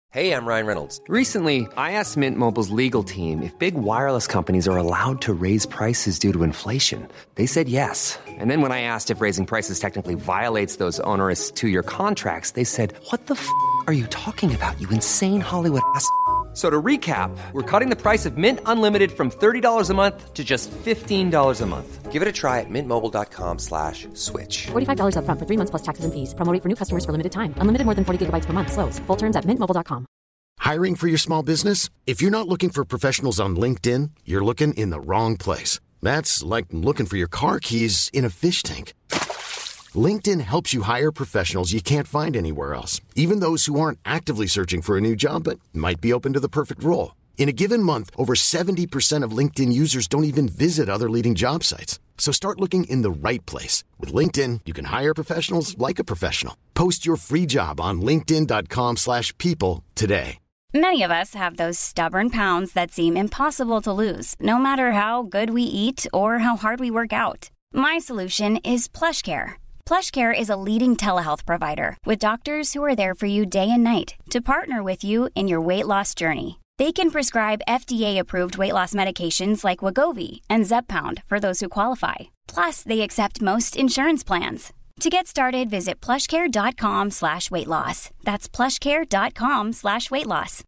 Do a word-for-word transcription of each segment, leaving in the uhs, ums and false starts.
Hey, I'm Ryan Reynolds. Recently, I asked Mint Mobile's legal team if big wireless companies are allowed to raise prices due to inflation. They said yes. And then when I asked if raising prices technically violates those onerous two-year contracts, they said, "What the f*** are you talking about, you insane Hollywood ass?" So to recap, we're cutting the price of Mint Unlimited from thirty dollars a month to just fifteen dollars a month. Give it a try at mintmobile.com slash switch. forty-five dollars up front for three months plus taxes and fees. Promo rate for new customers for limited time. Unlimited more than forty gigabytes per month. Slows full terms at mint mobile dot com. Hiring for your small business? If you're not looking for professionals on LinkedIn, you're looking in the wrong place. That's like looking for your car keys in a fish tank. LinkedIn helps you hire professionals you can't find anywhere else, even those who aren't actively searching for a new job but might be open to the perfect role. In a given month, over seventy percent of LinkedIn users don't even visit other leading job sites. So start looking in the right place. With LinkedIn, you can hire professionals like a professional. Post your free job on linkedin.com slash people today. Many of us have those stubborn pounds that seem impossible to lose, no matter how good we eat or how hard we work out. My solution is PlushCare. PlushCare is a leading telehealth provider with doctors who are there for you day and night to partner with you in your weight loss journey. They can prescribe F D A-approved weight loss medications like Wegovy and Zepbound for those who qualify. Plus, they accept most insurance plans. To get started, visit plushcare.com slash weight loss. That's plushcare.com slash weight loss.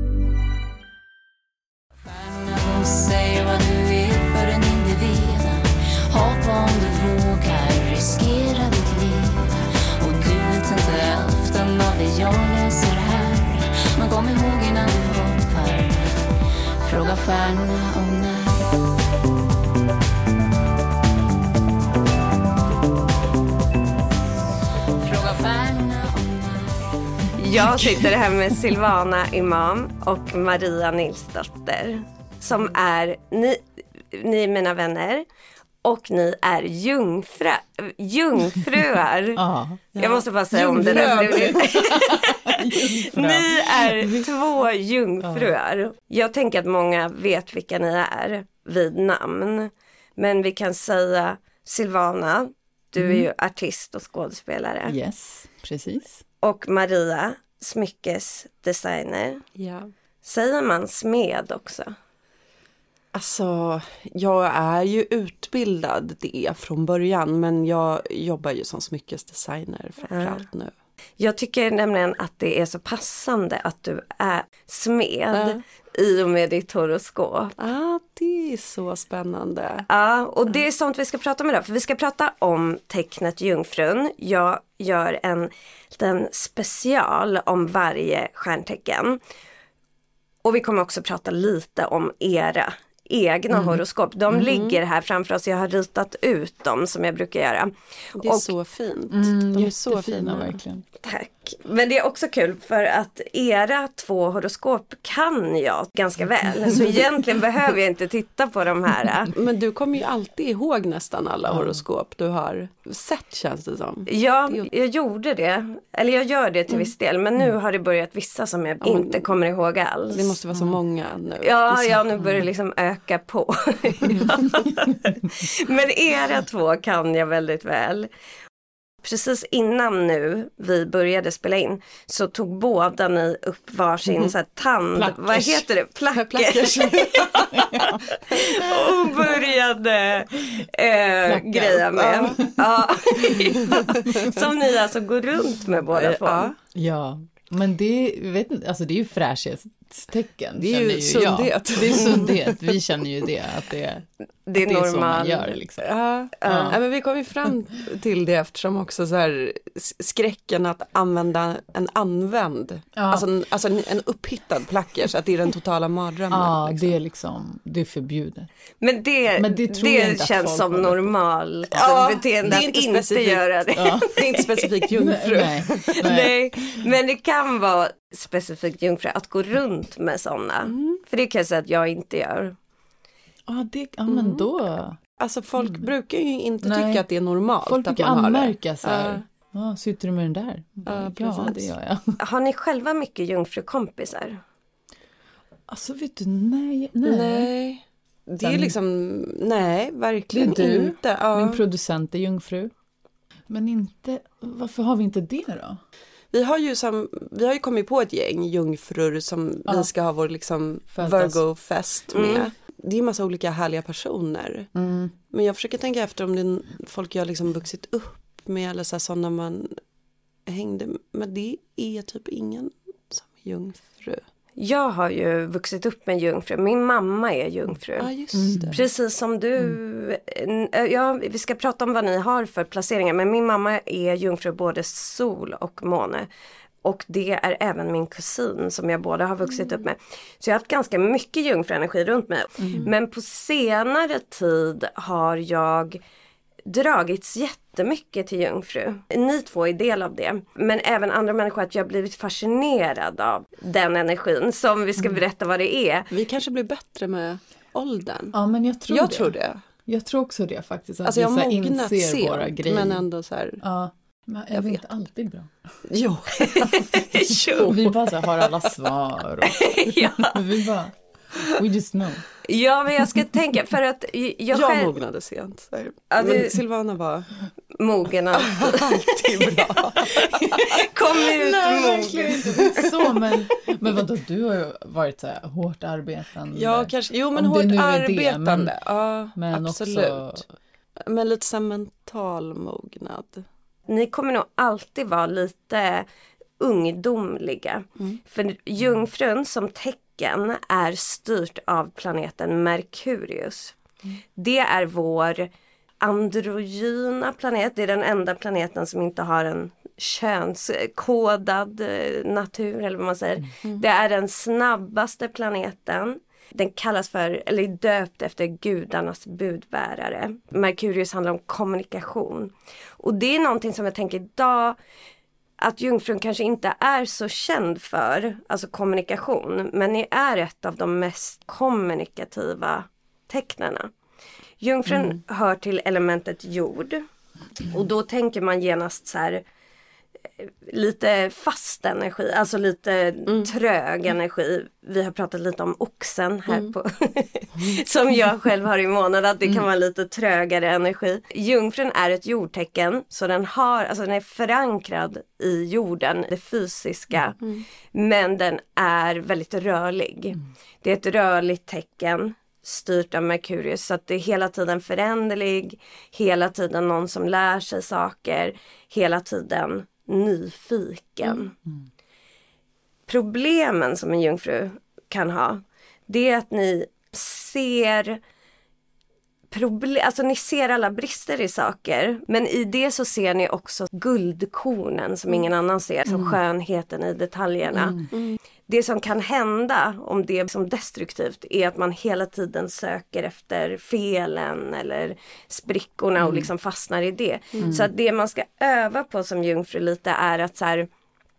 Säg vad du är för en individ. Hoppa om du vågar, riskera ditt liv. Och du vet inte hälften av det jag läser här. Men kom ihåg innan du hoppar, fråga stjärnorna om när. Jag sitter här med Silvana Imam och Maria Nilsdotter som är, ni, ni är mina vänner och ni är jungfra, jungfruar. Ja, ja. Jag måste bara säga Jungfrö. Om det. Ni är två jungfruar. Ja. Jag tänker att många vet vilka ni är vid namn. Men vi kan säga Silvana, du mm. är ju artist och skådespelare. Yes, precis. Och Maria, smyckesdesigner. Ja. Säger man smed också? Alltså, jag är ju utbildad det från början. Men jag jobbar ju som smyckesdesigner framförallt ja. nu. Jag tycker nämligen att det är så passande att du är smed ja. i och med ditt horoskop. Ja, det är så spännande. Ja, och det är sånt vi ska prata om idag. För vi ska prata om tecknet Jungfrun. Jag gör en liten special om varje stjärntecken. Och vi kommer också prata lite om era egna mm. horoskop. De mm. ligger här framför oss. Jag har ritat ut dem som jag brukar göra. Det är och, så fint. Mm, De är så fina verkligen. Tack. Men det är också kul för att era två horoskop kan jag ganska väl. Så egentligen behöver jag inte titta på de här. Men du kommer ju alltid ihåg nästan alla mm. horoskop du har sett, känns det som. Ja, jag gjorde det. Eller jag gör det till mm. viss del. Men nu har det börjat vissa som jag mm. inte kommer ihåg alls. Det måste vara så många nu. Ja, ja nu börjar det liksom öka på. Men era två kan jag väldigt väl. Precis innan nu vi började spela in så tog båda ni upp varsin mm. så här tand, Plackers. Vad heter det? Plackers. Och började äh, greja med. Ja. Som ni alltså går runt med båda två. Ja, ja. Men det, vet inte, alltså det är ju fräschhetstecken. Det är ju, ju sundhet. Ja, det är sundhet. Vi känner ju det, att det, det är, det är normal. Så man gör. Liksom. Ja, ja. ja, men vi kom ju fram till det eftersom också så här, skräcken att använda en använd, ja. alltså, en, alltså en, en upphittad plackers, att det är den totala mardrömmen. Ja, liksom. det är liksom, det är förbjudet. Men det, men det, det känns som normalt ja, beteende att inte, inte göra det. Ja. Det är inte specifikt jungfru. Nej, nej. Nej, men det kan vara specifikt jungfru att gå runt med sådana. Mm. För det kan jag säga att jag inte gör. Ja, det, ja men mm. då... Alltså folk mm. brukar ju inte Nej. tycka att det är normalt. Folk att brukar man anmärka har så här. Uh. Ja, sitter du med den där? Uh, ja, det gör jag. Har ni själva mycket jungfrukompisar? Alltså vet du, nej. Nej. nej. Det är liksom, nej, verkligen det är du, inte. Ja. Min producent är jungfru. Men inte, varför har vi inte det då? Vi har ju som, vi har ju kommit på ett gäng jungfrur som ja. vi ska ha vår liksom Virgo-fest med. Mm. Det är en massa olika härliga personer. Mm. Men jag försöker tänka efter om det är folk jag liksom vuxit upp med eller så sådana man hängde med. Men det är typ ingen som är jungfru. Jag har ju vuxit upp med jungfru. Min mamma är jungfru. Ja, just det. Precis som du. Mm. Ja, vi ska prata om vad ni har för placeringar. Men min mamma är jungfru både sol och måne. Och det är även min kusin som jag båda har vuxit mm. upp med. Så jag har haft ganska mycket jungfruenergi runt mig. Mm. Men på senare tid har jag dragits jättemycket till jungfru. Ni två är del av det. Men även andra människor, att jag har blivit fascinerad av den energin som vi ska berätta vad det är. Vi kanske blir bättre med åldern. Ja, men jag tror jag det. tror det. Jag tror också det faktiskt. Att alltså jag har mognat inser sent, våra grejer. men ändå så här. Ja, men jag, jag vet inte alltid bra. Jo. jo. Vi bara så här, har alla svar. Och, ja. Vi bara, we just know. Ja, men jag ska tänka för att jag, jag själv... mognade sent. Ja, du... Men Silvana var mogen alltid bra. Kom ut Nej, mogen. Så, men, men vadå, du har ju varit så här hårt arbetande. Ja, kanske. Jo, men Om hårt arbetande. Det, men, ja, men absolut. Också... Men lite så mental mognad. Ni kommer nog alltid vara lite ungdomliga. Mm. För jungfrun som tecken är styrt av planeten Merkurius. Mm. Det är vår androgyna planet. Det är den enda planeten som inte har en könskodad natur, eller vad man säger. Mm. Det är den snabbaste planeten. Den kallas för, eller är döpt efter gudarnas budbärare. Merkurius handlar om kommunikation. Och det är någonting som jag tänker idag, att jungfrun kanske inte är så känd för, alltså kommunikation. Men ni är ett av de mest kommunikativa tecknarna. Jungfrun mm. hör till elementet jord. Och då tänker man genast så här, lite fast energi, alltså lite mm. trög energi. Vi har pratat lite om oxen här mm. på som jag själv har i månad, att det kan mm. vara lite trögare energi. Jungfrun är ett jordtecken, så den har, alltså den är förankrad i jorden, det fysiska, mm. men den är väldigt rörlig. Mm. Det är ett rörligt tecken styrt av Merkurius, så att det är hela tiden föränderlig, hela tiden någon som lär sig saker, hela tiden nyfiken. Mm. Mm. Problemen som en jungfru kan ha, det är att ni ser problem, alltså ni ser alla brister i saker, men i det så ser ni också guldkornen som ingen annan ser, som mm. skönheten i detaljerna. Mm. Mm. Det som kan hända om det är som destruktivt är att man hela tiden söker efter felen eller sprickorna mm. och liksom fastnar i det. Mm. Så att det man ska öva på som jungfru lite är att så här,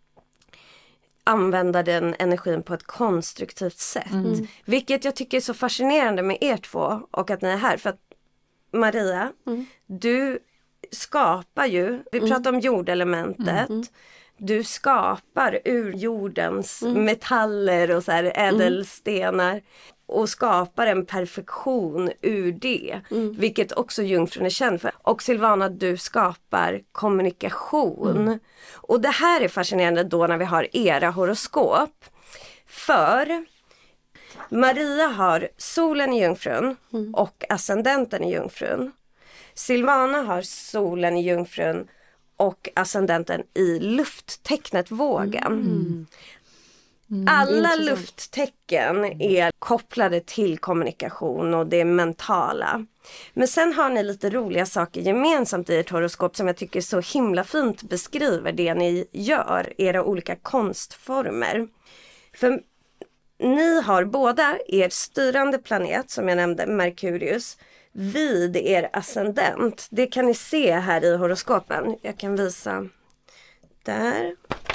använda den energin på ett konstruktivt sätt. Mm. Vilket jag tycker är så fascinerande med er två och att ni är här. För att Maria, mm. du skapar ju, vi pratar mm. om jordelementet. Mm. Du skapar ur jordens mm. metaller och så här ädelstenar mm. och skapar en perfektion ur det. Mm. Vilket också jungfrun är känd för. Och Silvana, du skapar kommunikation. Mm. Och det här är fascinerande då när vi har era horoskop. För Maria har solen i jungfrun mm. och ascendenten i jungfrun. Silvana har solen i jungfrun och ascendenten i lufttecknet vågen. Mm. Mm, Alla lufttecken är kopplade till kommunikation och det mentala. Men sen har ni lite roliga saker gemensamt i ert horoskop som jag tycker så himla fint beskriver det ni gör, era olika konstformer. För ni har båda er styrande planet, som jag nämnde, Merkurius, vid er ascendent. Det kan ni se här i horoskopen. Jag kan visa där.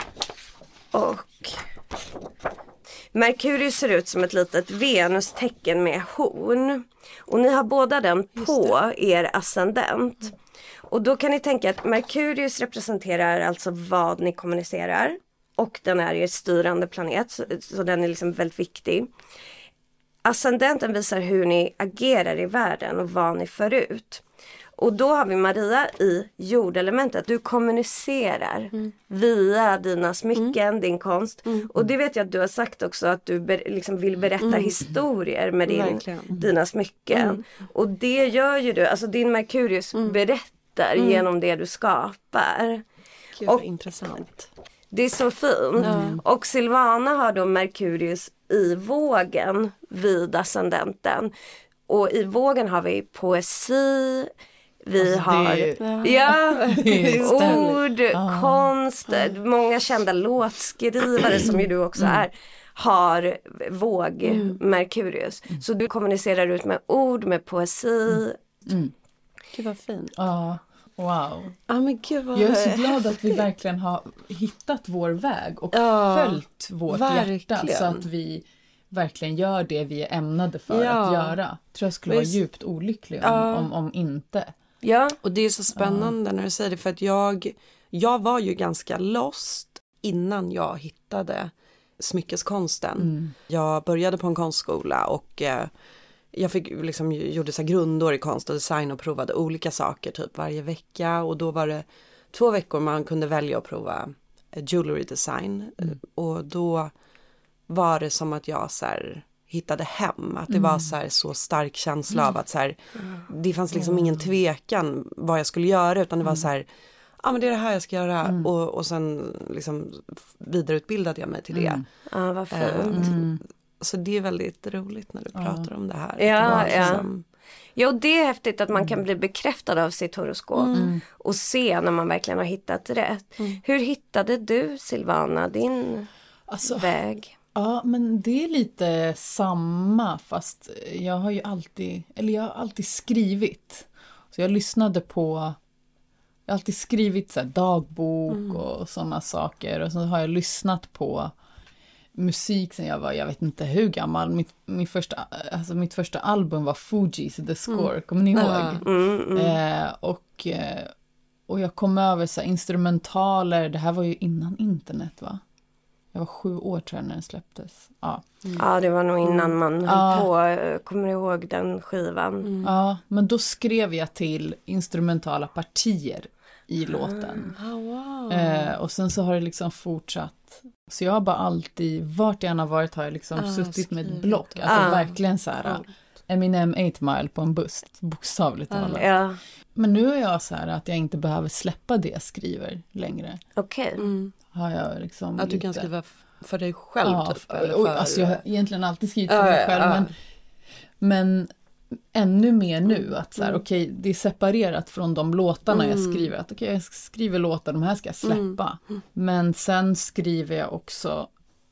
Och Merkurius ser ut som ett litet Venus-tecken med horn. Och ni har båda den på er ascendent. Och då kan ni tänka att Merkurius representerar alltså vad ni kommunicerar. Och den är er styrande planet, så, så den är liksom väldigt viktig. Ascendenten visar hur ni agerar i världen och vad ni för ut. Och då har vi Maria i jordelementet. Du kommunicerar mm. via dina smycken, mm. din konst. Mm. Och det vet jag att du har sagt också, att du ber, liksom vill berätta mm. historier med din, dina smycken. Mm. Och det gör ju du, alltså din Merkurius mm. berättar mm. genom det du skapar. Gud, och intressant. Det är så fint. Mm. Och Silvana har då Merkurius i vågen vid ascendenten. Och i vågen har vi poesi, vi alltså har det, ja, ord, ah. konst, ah. många kända låtskrivare som ju du också mm. är, har våg mm. Merkurius. Mm. Så du kommunicerar ut med ord, med poesi. Mm. Mm. Gud vad fint. Ja. Wow. Ah, men gud vad... Jag är så glad att vi verkligen har hittat vår väg och ja, följt vårt verkligen. hjärta så att vi verkligen gör det vi är ämnade för ja. att göra. Tror jag skulle Visst. vara djupt olycklig om, ja. om, om inte. Ja, och det är så spännande ja. när du säger det, för att jag, jag var ju ganska lost innan jag hittade smyckeskonsten. Mm. Jag började på en konstskola och eh, jag fick liksom, gjorde så här grundår i konst och design och provade olika saker typ varje vecka. Och då var det två veckor man kunde välja att prova jewelry design. Mm. Och då var det som att jag så här hittade hem. Att det mm. var så här så stark känsla mm. av att så här, det fanns liksom mm. ingen tvekan vad jag skulle göra. Utan det var så här, ja ah, men det är det här jag ska göra. Mm. Och, och sen liksom vidareutbildade jag mig till det. Mm. Ja, vad fint. Mm. Så det är väldigt roligt när du ja. pratar om det här. Ja, det liksom... ja. Jo, det är häftigt att man kan bli bekräftad av sitt horoskop. Mm. Och se när man verkligen har hittat rätt. Mm. Hur hittade du, Silvana, din alltså, väg? Ja, men det är lite samma. Fast jag har ju alltid, eller jag har alltid skrivit. Så jag lyssnade på, jag har alltid skrivit så här dagbok mm. och sådana saker. Och så har jag lyssnat på musik sen jag var, jag vet inte hur gammal. Mitt, min första, alltså mitt första album var Fugees The Score, mm. kommer ni ihåg? Mm, mm. Eh, och, och jag kom över så här instrumentaler, det här var ju innan internet va? Jag var sju år tror jag när den släpptes. Ja, mm. ja det var nog innan man höll ja. på, kommer ihåg den skivan. Mm. Ja, men då skrev jag till instrumentala partier i låten. Oh, wow. eh, och sen så har det liksom fortsatt. Så jag har bara alltid, vart jag än har varit har jag liksom ah, suttit skrivit. med ett block. Alltså ah, verkligen så här, cool. Eminem eight mile på en buss, bokstavligt ah, talat. Ja. Men nu är jag så här att jag inte behöver släppa det jag skriver längre. Okej. Okay. Mm. Har jag liksom att du lite... kan skriva för dig själv ja, typ? Eller för... Alltså jag har egentligen alltid skrivit för mig själv. Ja, ja. Men, men ännu mer nu att så här, mm. okej, okay, det är separerat från de låtarna mm. jag skriver. Att okej, okay, jag skriver låtar, de här ska jag släppa. Mm. Men sen skriver jag också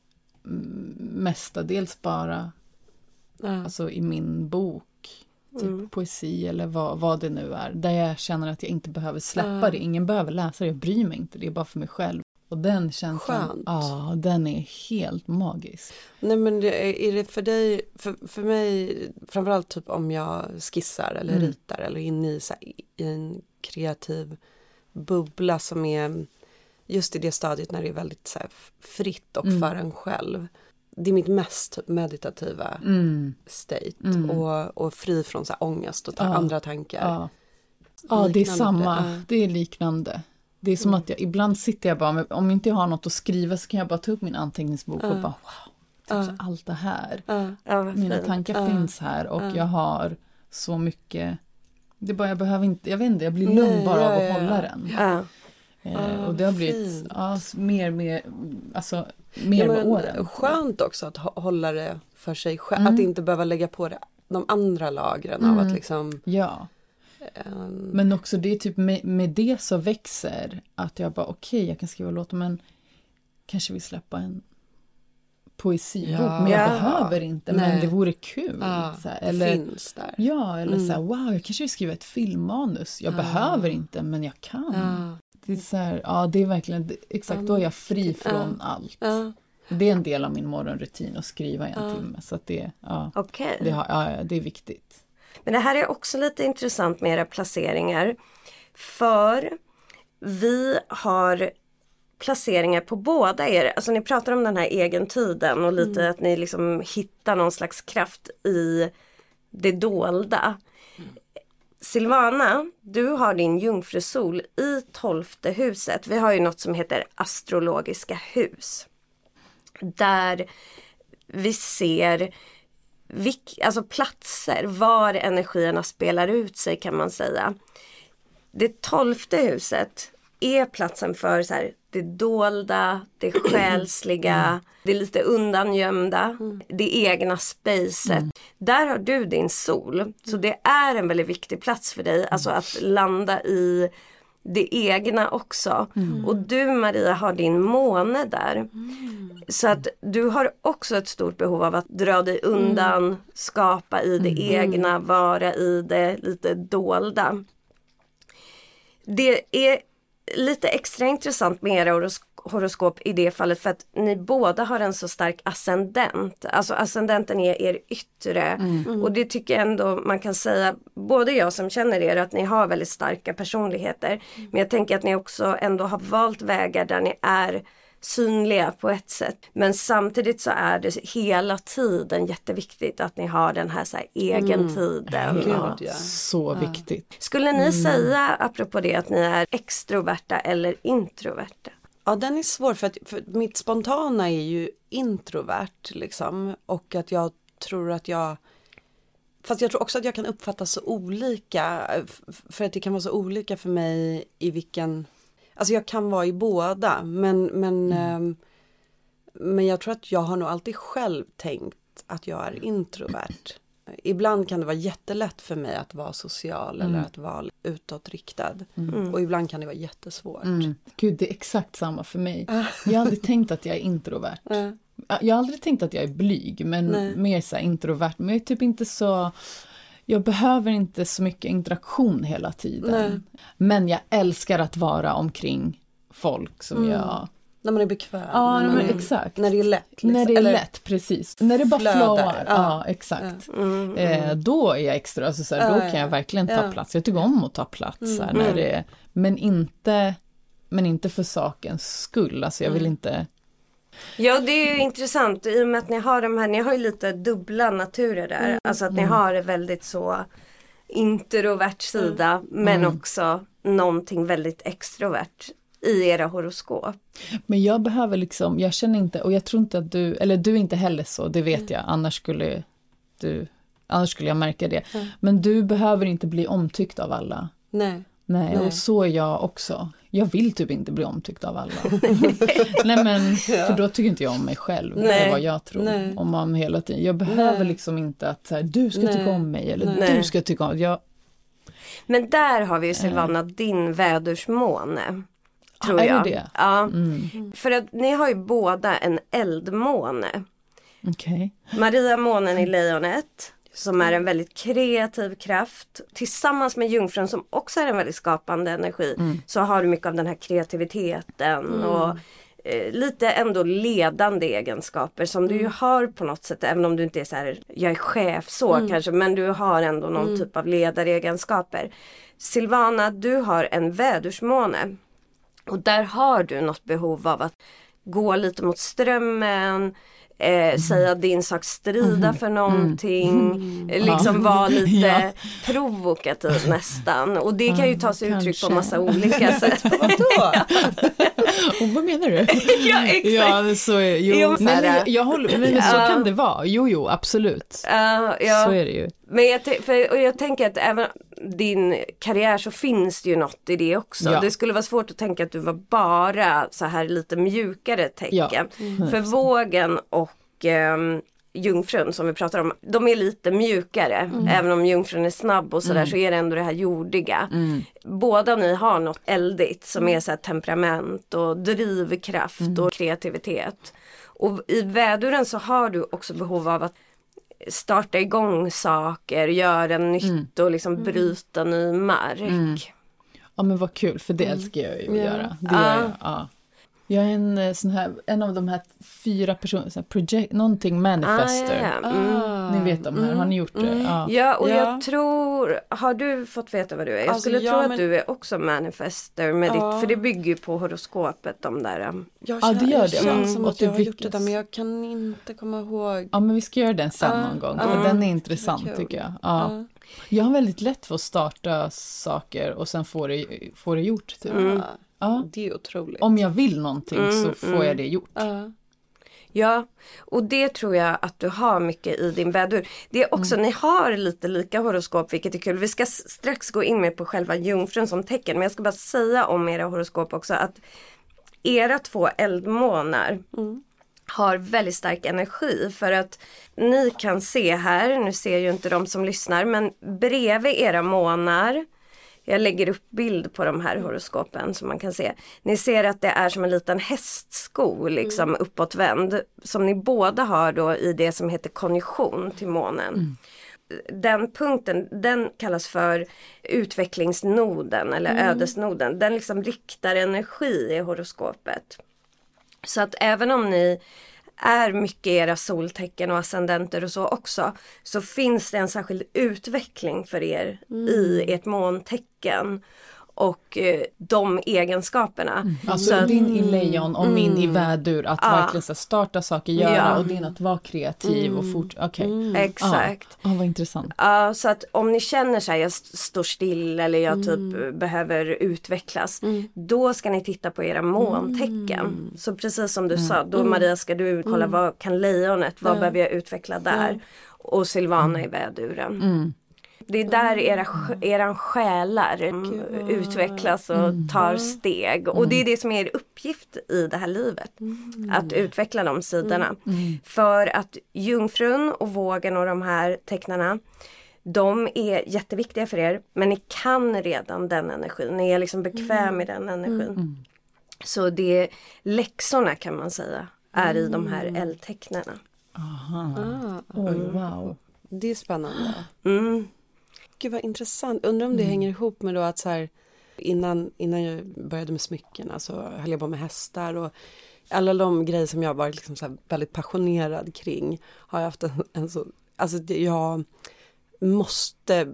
mestadels bara ja. alltså i min bok. Typ mm. poesi eller vad, vad det nu är. Där jag känner att jag inte behöver släppa ja. det. Ingen behöver läsa det, jag bryr mig inte. Det är bara för mig själv. Och den känslan, ja, den är helt magisk. Nej men det, är det för dig, för, för mig, framförallt typ om jag skissar eller mm. ritar eller inne i, så här, i en kreativ bubbla som är just i det stadiet när det är väldigt så här, fritt och mm. för en själv. Det är mitt mest typ, meditativa mm. state mm. Och, och fri från så här, ångest och ta, ja. andra tankar. Ja, ja det är samma, det. det är liknande. Det är som mm. att jag, ibland sitter jag bara, om inte jag har något att skriva så kan jag bara ta upp min anteckningsbok uh. och bara, wow, uh. allt det här. Uh. Ja, mina tankar uh. finns här och uh. jag har så mycket, det är bara, jag behöver inte, jag vet inte, jag blir lugn Nej, bara ja, av att ja. hålla den. Uh. Eh, och det har blivit ja, mer, mer, alltså mer ja, med åren. Skönt också att hålla det för sig själv, mm. att inte behöva lägga på det, de andra lagren mm. av att liksom... Ja. Um... Men också det är typ med, med det så växer att jag bara okej, okay, jag kan skriva låtar men kanske vi släppa en poesibok ja. men jag ja. behöver inte Nej. men det vore kul ja, så här, eller finns där. Ja, eller mm. så här, wow, jag kanske vill skriva ett filmmanus. Jag ja. behöver inte men jag kan. Ja. Det är så här, ja det är verkligen exakt då är jag fri från ja. allt. Ja. Det är en del av min morgonrutin att skriva en ja. timme så att det ja. Okay. Det har, ja, det är viktigt. Men det här är också lite intressant med era placeringar. För vi har placeringar på båda er. Alltså ni pratar om den här egentiden och lite mm. att ni liksom hittar någon slags kraft i det dolda. Mm. Silvana, du har din jungfrusol i tolfte huset. Vi har ju något som heter astrologiska hus. Där vi ser vilk, alltså platser, var energierna spelar ut sig kan man säga. Det tolfte huset är platsen för så här, det dolda, det själsliga, mm. det lite undangömda, mm. det egna spacet. Mm. Där har du din sol. Så det är en väldigt viktig plats för dig. Mm. Alltså att landa i det egna också. Mm. Och du Maria har din måne där. Mm. Så att du har också ett stort behov av att dra dig undan, mm. skapa i det mm. egna, vara i det lite dolda. Det är lite extra intressant med era horos- horoskop i det fallet för att ni båda har en så stark ascendent. Alltså ascendenten är er yttre. Mm. Mm. Och det tycker jag ändå man kan säga, både jag som känner er, att ni har väldigt starka personligheter. Mm. Men jag tänker att ni också ändå har valt vägar där ni är synliga på ett sätt. Men samtidigt så är det hela tiden jätteviktigt att ni har den här, så här egen mm. tiden. Gud, och... ja. Så ja. viktigt. Skulle ni mm. säga, apropå det, att ni är extroverta eller introverta? Ja, den är svår för att för mitt spontana är ju introvert liksom. Och att jag tror att jag... Fast jag tror också att jag kan uppfatta så olika. För att det kan vara så olika för mig i vilken... Alltså jag kan vara i båda, men, men, mm. eh, men jag tror att jag har nog alltid själv tänkt att jag är introvert. Ibland kan det vara jättelätt för mig att vara social mm. eller att vara utåtriktad. Mm. Och ibland kan det vara jättesvårt. Mm. Gud, det är exakt samma för mig. Jag har aldrig tänkt att jag är introvert. Mm. Jag har aldrig tänkt att jag är blyg, men Nej. mer så här introvert. Men jag är typ inte så... Jag behöver inte så mycket interaktion hela tiden. Nej. Men jag älskar att vara omkring folk som mm. jag... När man är bekväm. Ja, när, men är, exakt. När det är lätt. Liksom. När det är Eller lätt, precis. När det bara flowar. Ja, ja exakt. Ja. Mm, mm. Eh, då är jag extra. Alltså, så här, ja, då kan jag verkligen ta ja. plats. Jag tycker om att ta plats. Mm. Så här, när det är, men, inte, men inte för sakens skull. Alltså, jag vill mm. inte... Ja, det är ju intressant i och med att ni har de här, ni har ju lite dubbla naturer där. Mm. Alltså att ni har en väldigt så introvert sida mm. men mm. också någonting väldigt extrovert i era horoskop. Men jag behöver liksom, jag känner inte, och jag tror inte att du, eller du är inte heller så, det vet jag, annars skulle du, annars skulle jag märka det. Mm. Men du behöver inte bli omtyckt av alla. Nej. Nej, Nej, och så är jag också. Jag vill typ inte bli omtyckt av alla. Nej, men ja. för då tycker inte jag om mig själv. Nej. Det är vad jag tror Nej. om man hela tiden. Jag behöver Nej. liksom inte att så här, du ska Nej. tycka om mig eller Nej. du ska tycka om jag. Men där har vi ju Silvana, äh. din vädersmåne. Tror ah, är jag. Det det? Ja. Mm. För att ni har ju båda en eldmåne. Okej. Okay. Maria månen i lejonet. Som är en väldigt kreativ kraft. Tillsammans med jungfrun som också är en väldigt skapande energi. Mm. Så har du mycket av den här kreativiteten. Mm. Och eh, lite ändå ledande egenskaper. Som mm. du ju har på något sätt. Även om du inte är så här, jag är chef så mm. kanske. Men du har ändå någon mm. typ av ledaregenskaper. Silvana, du har en vädersmåne. Och där har du något behov av att gå lite mot strömmen. Eh, mm. Säga din sak, strida mm. för någonting, mm. liksom ja. vara lite ja. provokativ nästan. Och det kan ju ta sig uttryck på massa olika sätt. Vadå? Och vad menar du? Ja, exakt. Ja, så är, jo, jo, nej, men, jag håller, men så uh, kan det vara. Jo, jo, absolut. Uh, ja. Så är det ju. Men jag, t- för, och jag tänker att även din karriär så finns det ju något i det också. Ja. Det skulle vara svårt att tänka att du var bara så här lite mjukare tecken. Ja. Mm. För vågen och eh, jungfrun som vi pratar om, de är lite mjukare. Mm. Även om jungfrun är snabb och sådär mm. så är det ändå det här jordiga. Mm. Båda ni har något eldigt som är så här temperament och drivkraft mm. och kreativitet. Och i väduren så har du också behov av att starta igång saker, göra nytt mm. och liksom bryta ny mark. Mm. Ja, men vad kul, för det älskar jag ju att ja. göra. Det ja. gör jag. Ja. Jag är en sån här, en av de här fyra personerna, så här project, någonting manifester. Ah, ja, ja. Mm. Ni vet de här, mm. har ni gjort det? Mm. Ja. ja, och ja. jag tror, har du fått veta vad du är? Jag alltså, skulle ja, tro men... att du är också manifester, med ja. ditt, för det bygger ju på horoskopet, de där. Um... Jag ja, det gör det. känns Mm. som och att jag har lyckas. gjort det där, men jag kan inte komma ihåg. Ja, men vi ska göra den sen uh, någon gång, för uh, den är intressant är tycker jag. Ja. Uh. Jag har väldigt lätt för att starta saker och sen få det, få det gjort. Typ. Mm. Ja. Det är otroligt. Om jag vill någonting mm, så får mm. jag det gjort. Uh. Ja, och det tror jag att du har mycket i din vädur. Det är också, mm. ni har lite lika horoskop, vilket är kul. Vi ska strax gå in med på själva jungfrun som tecken, men jag ska bara säga om era horoskop också att era två eldmånar mm. har väldigt stark energi, för att ni kan se här, nu ser ju inte de som lyssnar, men bredvid era månar, jag lägger upp bild på de här horoskopen som man kan se. Ni ser att det är som en liten hästsko liksom mm. uppåtvänd, som ni båda har då i det som heter konjunktion till månen. Mm. Den punkten, den kallas för utvecklingsnoden eller mm. ödesnoden. Den liksom riktar energi i horoskopet. Så att även om ni är mycket era soltecken och ascendenter och så också, så finns det en särskild utveckling för er mm. i ert måntecken och eh, de egenskaperna. Mm. Alltså så, din i lejon och mm. min i vädur, att ah. verkligen så starta saker, göra ja. och din att vara kreativ mm. och fort. Okej. Okay. Mm. Exakt. Ja, ah. ah, vad intressant. Ja, uh, så att om ni känner sig jag står still eller jag mm. typ behöver utvecklas, mm. då ska ni titta på era måntecken. Mm. Så precis som du mm. sa, då mm. Maria ska du kolla mm. vad kan lejonet, vad mm. behöver jag utveckla där? Mm. Och Silvana mm. i väduren. Mm. Det är där era, era själar mm. utvecklas och mm. tar steg. Och det är det som är er uppgift i det här livet. Mm. Att utveckla de sidorna. Mm. För att jungfrun och vågen och de här tecknarna, de är jätteviktiga för er. Men ni kan redan den energin. Ni är liksom bekväm i den energin. Mm. Så det läxorna kan man säga är i de här eldtecknarna. Aha. Ah. Oj, wow. Det är spännande. Mm. Gud vad intressant. Undrar om det mm. hänger ihop med då att så här, innan, innan jag började med smycken så höll jag på med hästar och alla de grejer som jag varit liksom så här väldigt passionerad kring har jag haft en, en så, alltså det, jag måste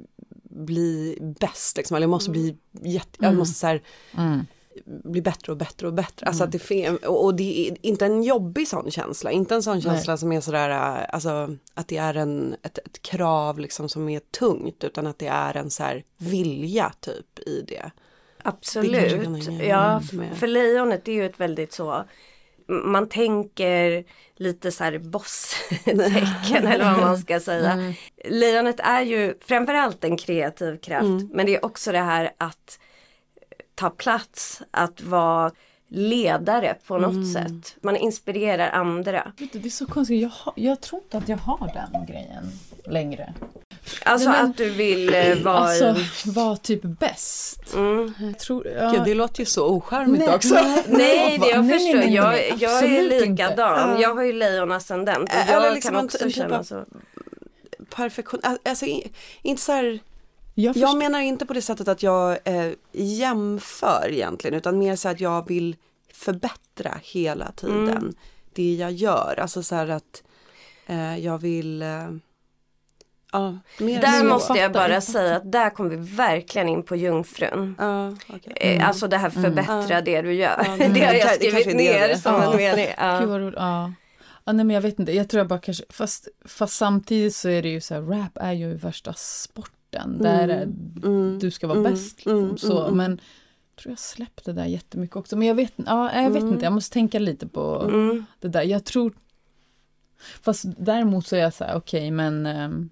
bli bäst liksom, eller jag måste bli jätte, jag måste så här mm. bli bättre och bättre och bättre. Alltså mm. att det, och det är inte en jobbig sån känsla. Inte en sån känsla Nej. Som är sådär, alltså att det är en, ett, ett krav liksom som är tungt, utan att det är en så här vilja typ i det. Absolut. Det ja, för lejonet är ju ett väldigt så, man tänker lite så här boss-tecken eller vad man ska säga. Mm. Lejonet är ju framförallt en kreativ kraft, mm. men det är också det här att ta plats, att vara ledare på något mm. sätt. Man inspirerar andra. Vet du, det är så konstigt. Jag, har, jag tror inte att jag har den grejen längre. Alltså Nej, men, att du vill eh, vara... Alltså, vara typ bäst. Mm. Jag tror, ja. Gud, det låter ju så ocharmigt nej, också. Nej, nej, det jag nej, förstår. Nej, nej, nej, jag, jag är likadan. Inte. Jag har ju lejonascendent. Och jag Eller liksom kan också en, känna typ så. Perfektion. Alltså, inte så här... Jag, jag menar inte på det sättet att jag eh, jämför egentligen, utan mer så att jag vill förbättra hela tiden mm. det jag gör. Alltså så här att eh, jag vill... Eh, ja, mer där så. måste jag bara jag säga att där kommer vi verkligen in på jungfrun. Uh, okay. mm. Alltså det här förbättra mm. det du gör. Mm. Det har jag skrivit ner som ja. en mening. Ja. Gud vad roligt. Ja. Ja, nej, men jag vet inte. Jag tror jag bara kanske... Fast, fast samtidigt så är det ju så här, rap är ju värsta sporten. Mm. Där är, mm. du ska vara mm. bäst. Liksom, mm. så. Mm. Men jag tror jag släppte det där jättemycket också. Men jag vet, ja, jag vet mm. inte. Jag måste tänka lite på mm. det där. Jag tror... Fast däremot så är jag så här, okej, okay, men... Um,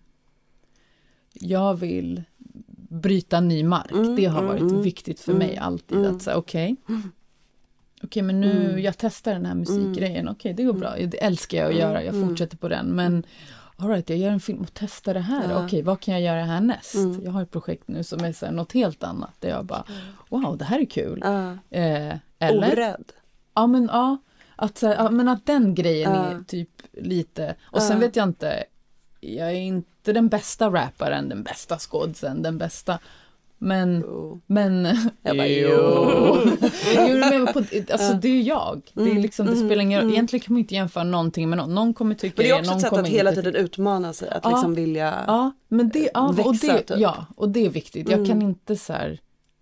jag vill bryta ny mark. Mm. Det har varit mm. viktigt för mig alltid. Mm. Att säga, okej. Okay, okej, okay, men nu... Mm. Jag testar den här musikgrejen. Okej, okay, det går bra. Det älskar jag att göra. Jag fortsätter på den. Men... All right, jag gör en film och testar det här. Ja. Okej, vad kan jag göra härnäst? Mm. Jag har ett projekt nu som är så här, något helt annat. Där jag bara, wow, det här är kul. Ja. Eh, eller? Orädd. Ja, men, ja, att, så här, ja, men att den grejen ja. Är typ lite... Och sen ja. Vet jag inte, jag är inte den bästa rapparen, den bästa skådsen, den bästa... Men, jo. men, jag bara, jo. jo men på, alltså det är jag. Det är liksom, det spelar ingen roll. Egentligen kan man inte jämföra någonting med någon. Någon kommer tycka men det är också någon ett sätt kommer att hela inte... tiden utmana sig, att ja, liksom vilja ja, men det, ja, växa. Och det, typ. ja, och det är viktigt. Jag mm. kan inte så här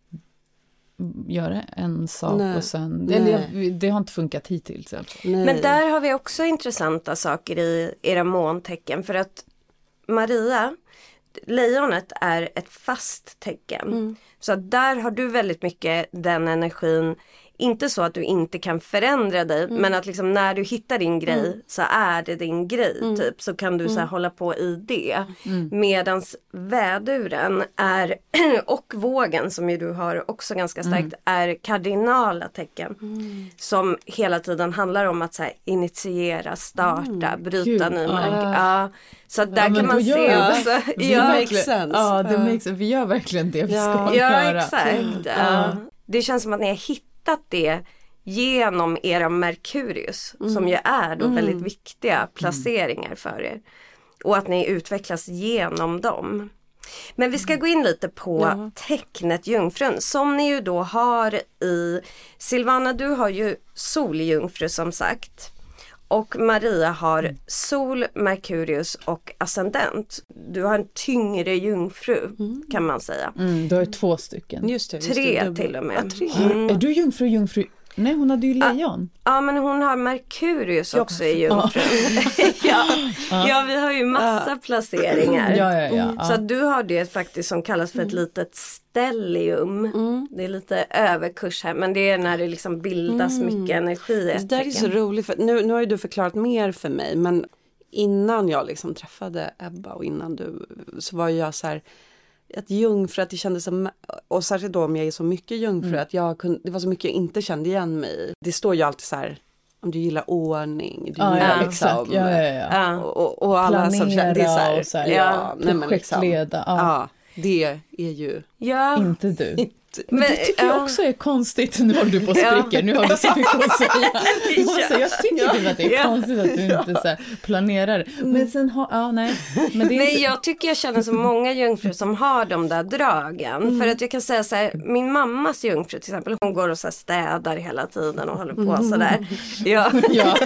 göra en sak Nej. och sen, eller jag, det har inte funkat hittills. Men där har vi också intressanta saker i era måntecken, för att Maria, lejonet är ett fast tecken. Mm. Så att där har du väldigt mycket den energin. Inte så att du inte kan förändra dig, mm. men att liksom när du hittar din grej mm. så är det din grej mm. typ. Så kan du så här hålla på i det. Mm. Medans väduren är och vågen, som ju du har också ganska starkt, mm. är kardinala tecken. Mm. Som hela tiden handlar om att så här, initiera, starta, mm. bryta ny mark. Ja. Så att där ja, kan man se också. Ja, makes sense. Ja, det makes sense. Vi gör verkligen det vi ja. ska ja, göra. Ja, exakt. Ja. Det känns som att ni har hittat det genom era Merkurius, mm. som ju är då mm. väldigt viktiga placeringar mm. för er. Och att ni utvecklas genom dem. Men vi ska gå in lite på ja. tecknet Jungfrun, som ni ju då har i... Silvana, du har ju Sol-Jungfru som sagt. Och Maria har Sol, Merkurius och Ascendent. Du har en tyngre jungfru mm. kan man säga. Mm, du har två stycken. Just det, just tre det, till och med. Ja, tre. Mm. Är du jungfru, jungfru? Nej, hon hade ju lejon. Ja, ja men hon har Merkurius också i jungfru. ja. Ja. ja, vi har ju massa ja. placeringar. Ja, ja, ja. Mm. Så att du har det faktiskt som kallas för ett mm. litet stellium. Mm. Det är lite överkurs här, men det är när det liksom bildas mm. mycket energi. Det där är så roligt, för nu, nu har ju du förklarat mer för mig, men innan jag liksom träffade Ebba och innan du, så var jag så här... Att jungfru, att det kändes som, och särskilt då om jag är så mycket jungfru, mm. att jag kunde, det var så mycket jag inte kände igen mig i. Det står ju alltid så här, om du gillar ordning, du ah, gillar ja, liksom, ja, ja, ja. Och, och, och alla som känner, det är så här, och så här, ja, ja, nej, men liksom, projektleda, ja. ja, det är ju ja. inte du. Men, men det tycker jag också är konstigt. Nu håller du på och spricker. Nu har du så mycket att säga. Så jag tycker typ att det är konstigt att du inte så här planerar. Men sen har, ja nej. Men det är nej, inte... jag tycker jag känner så många jungfrur som har de där dragen. Mm. För att jag kan säga så här, min mammas jungfru till exempel, hon går och så här städar hela tiden och håller på mm. sådär. Ja. ja.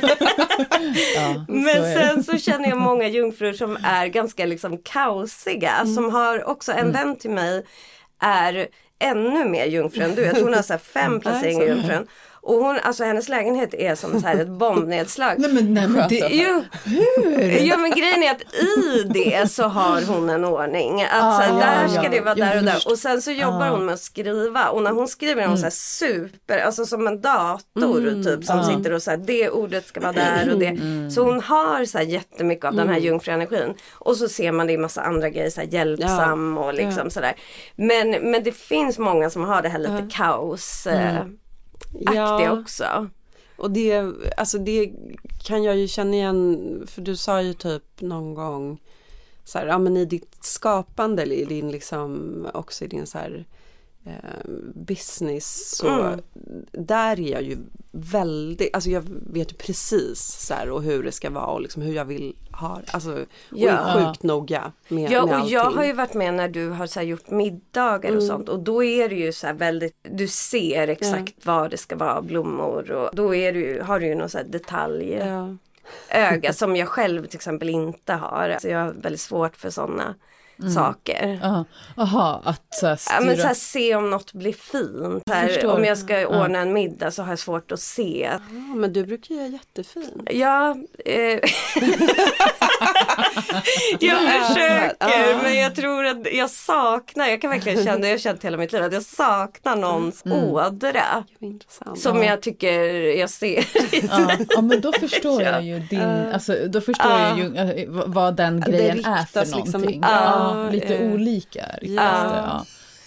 ja men sen så känner jag många jungfrur som är ganska liksom kaosiga. Mm. Som har också, en vän till mig är ännu mer jungfru än du. Jag tror hon har så här fem placeringar i jungfrun. Och hon, alltså hennes lägenhet är som så här ett bombnedslag. Nej men, nej, men det, jo, ja men grejen är att i det så har hon en ordning. Att ah, så här, ja, där ska ja. det vara där och där. Just. Och sen så jobbar ah. hon med att skriva. Och när hon skriver är hon mm. så här super, alltså som en dator mm. typ. Som ah. sitter och så här, det ordet ska vara där och det. Mm. Så hon har så här jättemycket av mm. den här jungfruenergin. Och så ser man det i massa andra grejer, så här hjälpsam ja. och liksom ja. sådär. Men, men det finns många som har det här lite ja. kaos. Mm. aktiga ja. också. Och det, alltså det kan jag ju känna igen, för du sa ju typ någon gång så här, ja men i ditt skapande eller i din liksom, också i din så här eh, business så mm. där är jag ju väldigt, alltså jag vet ju precis så här och hur det ska vara och liksom hur jag vill ha, alltså och ja. är sjukt noga med, ja, med och allting. jag har ju varit med när du har så här, gjort middagar och mm. sånt och då är det ju så här väldigt, du ser exakt ja. vad det ska vara, blommor och då är du ju, har du ju någon så här detalj ja. öga som jag själv till exempel inte har. Alltså jag har väldigt svårt för sådana mm. saker. Jaha, att så här, ja, men så här, se om något blir fint. Här, om jag ska ordna ja. en middag så har jag svårt att se. Ja, men du brukar ju göra jättefint. Ja, eh, jag försöker ja. men jag tror att jag saknar, jag kan verkligen känna, jag har känt hela mitt liv att jag saknar någons mm. ådra. Som ja. jag tycker jag ser. ja. ja, men då förstår jag ju din, alltså, då förstår ja. jag ju vad den grejen är för någonting. Liksom, ja. Ja, lite eh, olika. Riktigt, ja. Ja.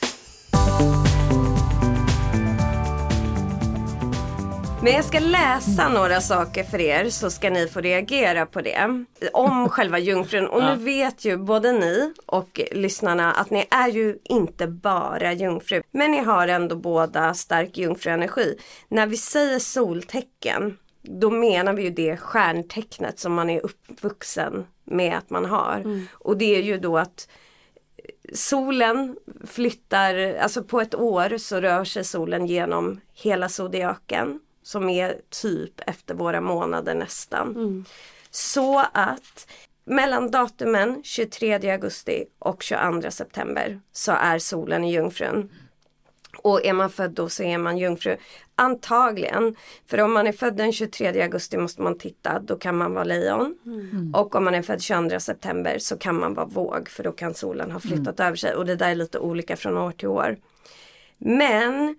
Men jag ska läsa några saker för er så ska ni få reagera på det. Om själva jungfrun. Och ja. nu vet ju både ni och lyssnarna att ni är ju inte bara jungfru. Men ni har ändå båda stark jungfruenergi. När vi säger soltecken, då menar vi ju det stjärntecknet som man är uppvuxen med att man har. Mm. Och det är ju då att solen flyttar, alltså på ett år så rör sig solen genom hela zodiaken som är typ efter våra månader nästan. Mm. Så att mellan datumen tjugotredje augusti och tjugoandra september så är solen i Jungfrun. Och är man född då så är man jungfru. Antagligen. För om man är född den tjugotredje augusti måste man titta. Då kan man vara lejon. Mm. Och om man är född tjugoandra september så kan man vara våg. För då kan solen ha flyttat mm. över sig. Och det där är lite olika från år till år. Men...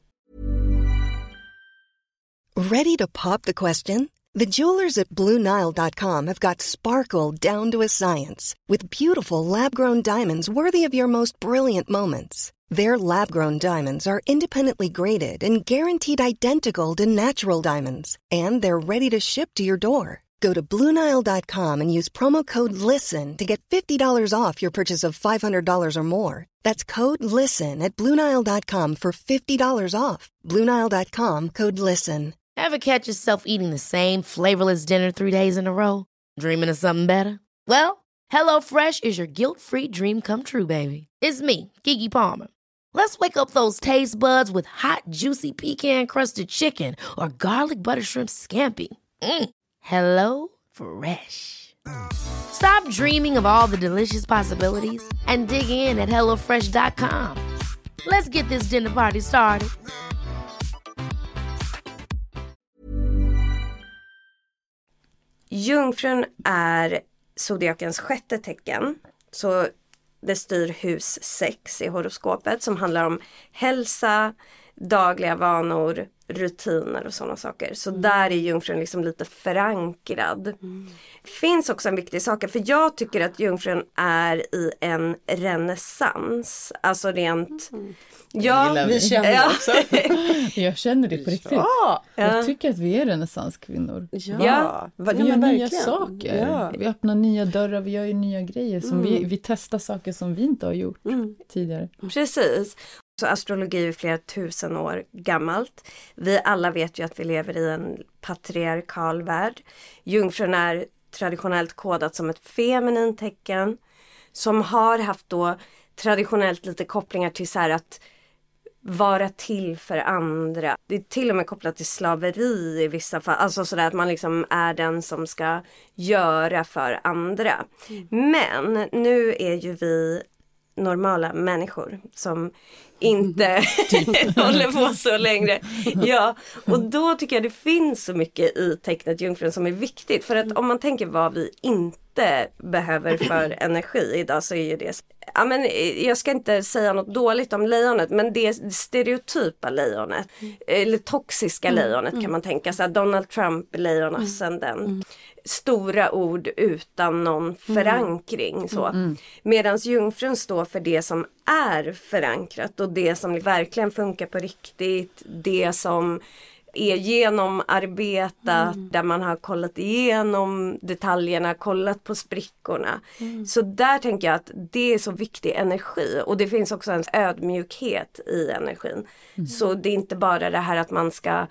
Ready to pop the question? The jewelers at Blue Nile dot com have got sparkle down to a science. With beautiful lab-grown diamonds worthy of your most brilliant moments. Their lab-grown diamonds are independently graded and guaranteed identical to natural diamonds. And they're ready to ship to your door. Go to Blue Nile dot com and use promo code LISTEN to get fifty dollars off your purchase of five hundred dollars or more. That's code LISTEN at Blue Nile dot com for fifty dollars off. Blue Nile dot com, code LISTEN. Ever catch yourself eating the same flavorless dinner three days in a row? Dreaming of something better? Well, HelloFresh is your guilt-free dream come true, baby. It's me, Keke Palmer. Let's wake up those taste buds with hot, juicy pecan-crusted chicken or garlic butter shrimp scampi. Mm. Hello Fresh. Stop dreaming of all the delicious possibilities and dig in at hello fresh dot com. Let's get this dinner party started. Jungfrun är zodiakens sjätte tecken. Så det styr hus sex i horoskopet som handlar om hälsa, dagliga vanor, rutiner och sådana saker. Så mm. där är Jungfrun liksom lite förankrad. Mm. Finns också en viktig sak, för jag tycker att Jungfrun är i en renässans. Alltså rent... Mm. Ja, vi känner ja. också. Jag känner det på riktigt. Ja. Jag tycker att vi är renässanskvinnor. Ja, ja. Vi gör nya verkligen. saker. Ja. Vi öppnar nya dörrar, vi gör ju nya grejer. Som mm. vi, vi testar saker som vi inte har gjort mm. tidigare. Precis. Så astrologi är flera tusen år gammalt. Vi alla vet ju att vi lever i en patriarkal värld. Jungfrun är traditionellt kodat som ett feminint tecken. Som har haft då traditionellt lite kopplingar till så här att vara till för andra. Det är till och med kopplat till slaveri i vissa fall. Alltså sådär att man liksom är den som ska göra för andra. Mm. Men nu är ju vi normala människor som inte håller på så längre. Ja, och då tycker jag det finns så mycket i tecknet Jungfrun som är viktigt. För att om man tänker vad vi inte behöver för energi idag så är ju det... Ja, men jag ska inte säga något dåligt om lejonet, men det stereotypa lejonet, eller toxiska mm. lejonet kan man tänka sig. Donald Trump-lejonascenden. Mm. Stora ord utan någon förankring. Mm. Så. Mm. Medan Jungfrun står för det som är förankrat och det som verkligen funkar på riktigt. Det som är genomarbetat, mm. där man har kollat igenom detaljerna, kollat på sprickorna. Mm. Så där tänker jag att det är så viktig energi. Och det finns också en ödmjukhet i energin. Mm. Så det är inte bara det här att man ska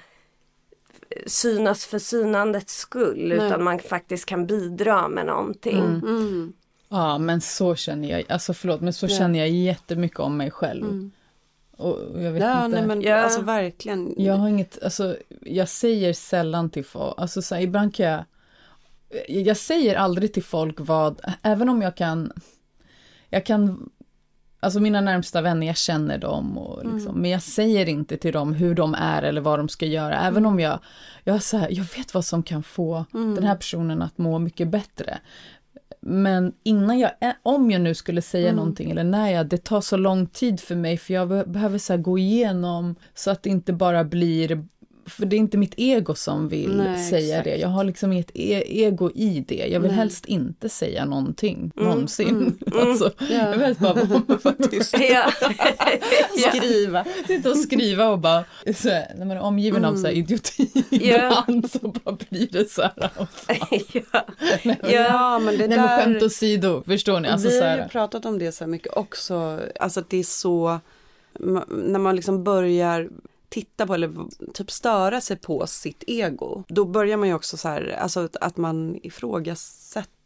synas för synandets skull. Nej. Utan man faktiskt kan bidra med någonting. Mm. Mm. Ja, men så känner jag. Alltså förlåt, men så ja. känner jag jättemycket om mig själv. Mm. Och jag vet ja, inte. Nej, men ja. alltså verkligen. Jag har inget, alltså jag säger sällan till folk, alltså så här, ibland kan jag, jag säger aldrig till folk vad, även om jag kan, jag kan, alltså mina närmsta vänner, jag känner dem och liksom, mm. men jag säger inte till dem hur de är eller vad de ska göra, även mm. om jag, jag, så här, jag vet vad som kan få mm. den här personen att må mycket bättre. Men innan jag, om jag nu skulle säga mm. någonting eller när jag, det tar så lång tid för mig för jag behöver så här gå igenom så att det inte bara blir, för det är inte mitt ego som vill Nej, säga exakt. det. Jag har liksom ett e- ego i det. Jag vill Nej. helst inte säga någonting mm. någonsin. Mm. Alltså, ja. Jag vill helst bara vara faktiskt. Ja. Skriva. Sitta och skriva och bara, så här, när man är omgiven mm. av så här idioti ja. ibland så bara blir det så här. ja. Nej, ja, men det Nej, där... men skämt åsido, förstår ni? Alltså, vi så har här. ju pratat om det så här mycket också. Alltså att det är så, när man liksom börjar titta på eller typ störa sig på sitt ego. Då börjar man ju också så här, alltså att man ifrågasätter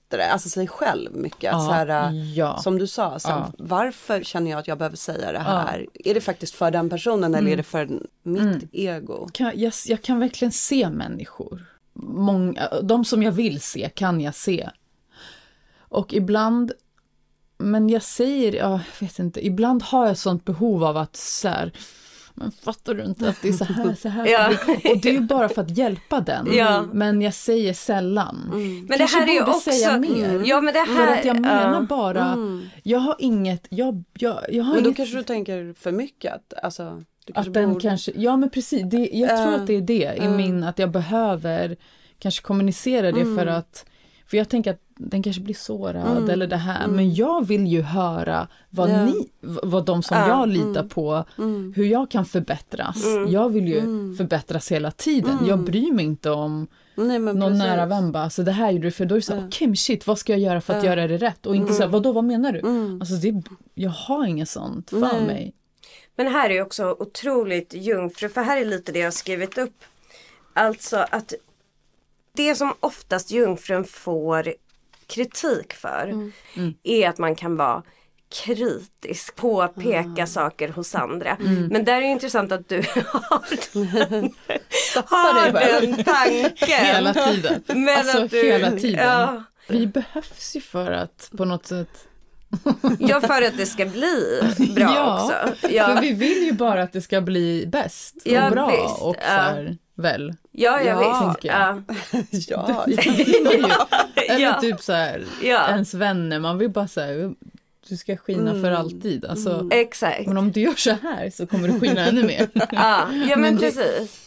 ifrågasätter alltså sig själv mycket. Ja, så här, ja. Som du sa, så här, Ja. varför känner jag att jag behöver säga det här? Ja. Är det faktiskt för den personen mm. eller är det för mitt mm. ego? Kan, jag, jag kan verkligen se människor. Många, de som jag vill se kan jag se. Och ibland, men jag säger, ja, jag vet inte, ibland har jag sånt behov av att så här, men fattar du inte att det är så här, så här. Ja. Och det är ju bara för att hjälpa den. Ja. Men jag säger sällan. Mm. Men det här är ju också säga mer. Ja, men det här, för att jag menar uh, bara, mm. jag har inget, jag, jag, jag har men då inget, kanske du tänker för mycket att, alltså, du att den borde... kanske, ja men precis, det, jag uh, tror att det är det i uh. min, att jag behöver kanske kommunicera det mm. för att, för jag tänker att den kanske blir sårad mm. eller det här. Mm. Men jag vill ju höra vad yeah. ni, vad de som uh, jag litar mm. på, mm. hur jag kan förbättras. Mm. Jag vill ju mm. förbättras hela tiden. Mm. Jag bryr mig inte om Nej, någon precis. nära vän bara, så det här gjorde du för då är det så, yeah. okej okay, men shit, vad ska jag göra för att yeah. göra det rätt? Och inte mm. så här, vadå, vad menar du? Mm. Alltså det, jag har inget sånt för Nej. mig. Men här är ju också otroligt jungfru, för här är lite det jag har skrivit upp. Alltså att det som oftast jungfrun får kritik för mm. Mm. är att man kan vara kritisk, påpeka ah. saker hos andra. Mm. Men där är det intressant att du har den, har den tanken. Hela tiden. Men alltså att du, hela tiden. Ja. Vi behövs ju för att på något sätt... ja, för att det ska bli bra ja, också. Ja, för vi vill ju bara att det ska bli bäst och ja, bra visst. och så här, väl. Ja, jag ja, visst. Ja. ja. ja. Eller ja. typ så här, ja. ens vänner, man vill bara så här, du ska skina mm. för alltid. Alltså, mm. Exakt. Men om du gör så här så kommer du skina ännu mer. ja. ja, men, men precis.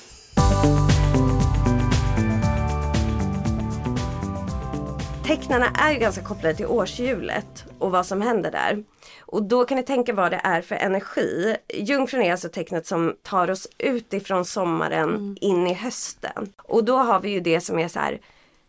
Tecknarna är ju ganska kopplade till årshjulet och vad som händer där. Och då kan ni tänka vad det är för energi. Jungfrun är alltså tecknet som tar oss ut ifrån sommaren mm. in i hösten. Och då har vi ju det som är så här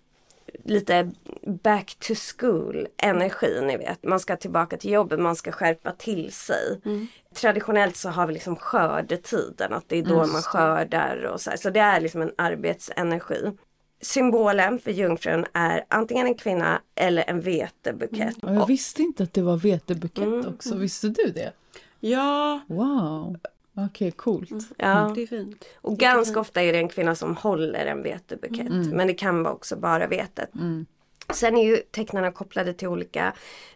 lite back to school energi, ni vet. Man ska tillbaka till jobbet, man ska skärpa till sig. Mm. Traditionellt så har vi liksom skördetiden, att det är då mm. man skördar och så här. Så det är liksom en arbetsenergi. Symbolen för jungfrun är antingen en kvinna eller en vetebukett. Mm. Jag visste inte att det var vetebukett mm. också. Visste du det? Ja. Wow. Okej, okay, coolt. Mm. Ja. Det är fint. Och ganska fint. Ofta är det en kvinna som håller en vetebukett. Mm. Men det kan vara också bara vetet. Mm. Sen är ju tecknarna kopplade till olika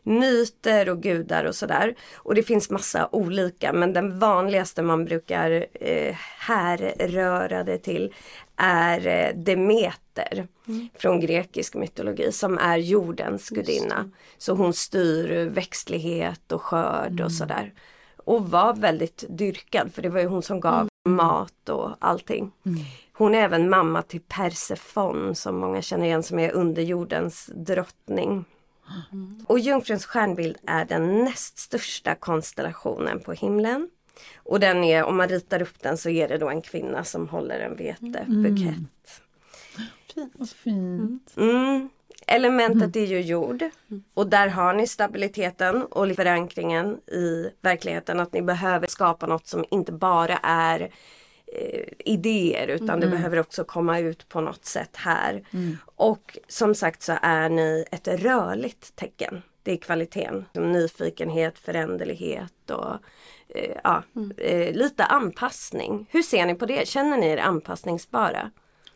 myter och gudar och sådär. Och det finns massa olika. Men den vanligaste man brukar eh, härröra det till är eh, Demeter. Mm. Från grekisk mytologi. Som är jordens gudinna. Så hon styr växtlighet och skörd mm. och sådär. Och var väldigt dyrkad. För det var ju hon som gav mm. mat och allting. Mm. Hon är även mamma till Persefon, som många känner igen, som är underjordens drottning. Mm. Och jungfruns stjärnbild är den näst största konstellationen på himlen. Och den är, om man ritar upp den så är det då en kvinna som håller en vetebukett. Mm. Fint. Vad fint. Mm. Elementet är ju jord. Och där har ni stabiliteten och förankringen i verkligheten. Att ni behöver skapa något som inte bara är eh, idéer. Utan mm. det behöver också komma ut på något sätt här. Mm. Och som sagt så är ni ett rörligt tecken. Det är kvaliteten. Nyfikenhet, föränderlighet och eh, ja, mm. eh, lite anpassning. Hur ser ni på det? Känner ni er anpassningsbara?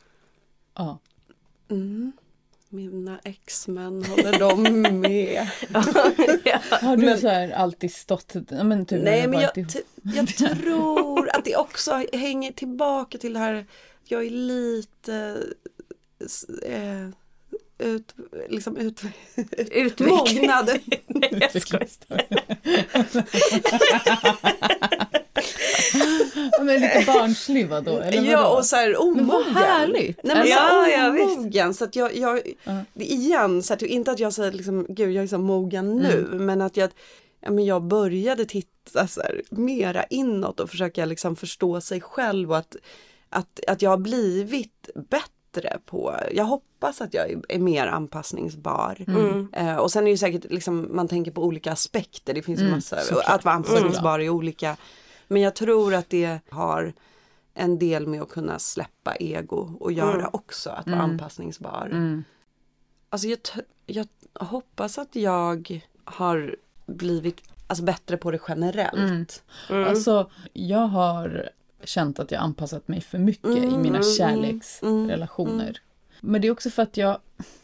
Ja. Mm. Mina ex-män håller de med. ja. Har du men, så här alltid stått... Men typ nej, men jag, t- jag tror att det också hänger tillbaka till det här. Jag är lite... Eh, ut, liksom ut, ut, mognad. Nej, jag skojar. Men lite barnslig va då? Eller ja, och så här omogen. Men vad härligt. Nej, men ja, så omogen. Så att jag, jag uh. det igen, så att inte att jag säger liksom, gud jag är så mogen nu. Mm. Men att jag, ja, men jag började titta så här, mera inåt och försöka liksom förstå sig själv. Och att, att, att jag har blivit bättre på, jag hoppas att jag är, är mer anpassningsbar. Mm. Eh, och sen är det ju säkert, liksom, man tänker på olika aspekter. Det finns ju mm. massa, att vara anpassningsbar mm. i olika... Men jag tror att det har en del med att kunna släppa ego och göra mm. också att vara mm. anpassningsbar. Mm. alltså jag, t- jag hoppas att jag har blivit alltså, bättre på det generellt. Mm. Mm. Alltså jag har känt att jag anpassat mig för mycket mm, i mina mm, kärleksrelationer. Mm. Men det är också för att jag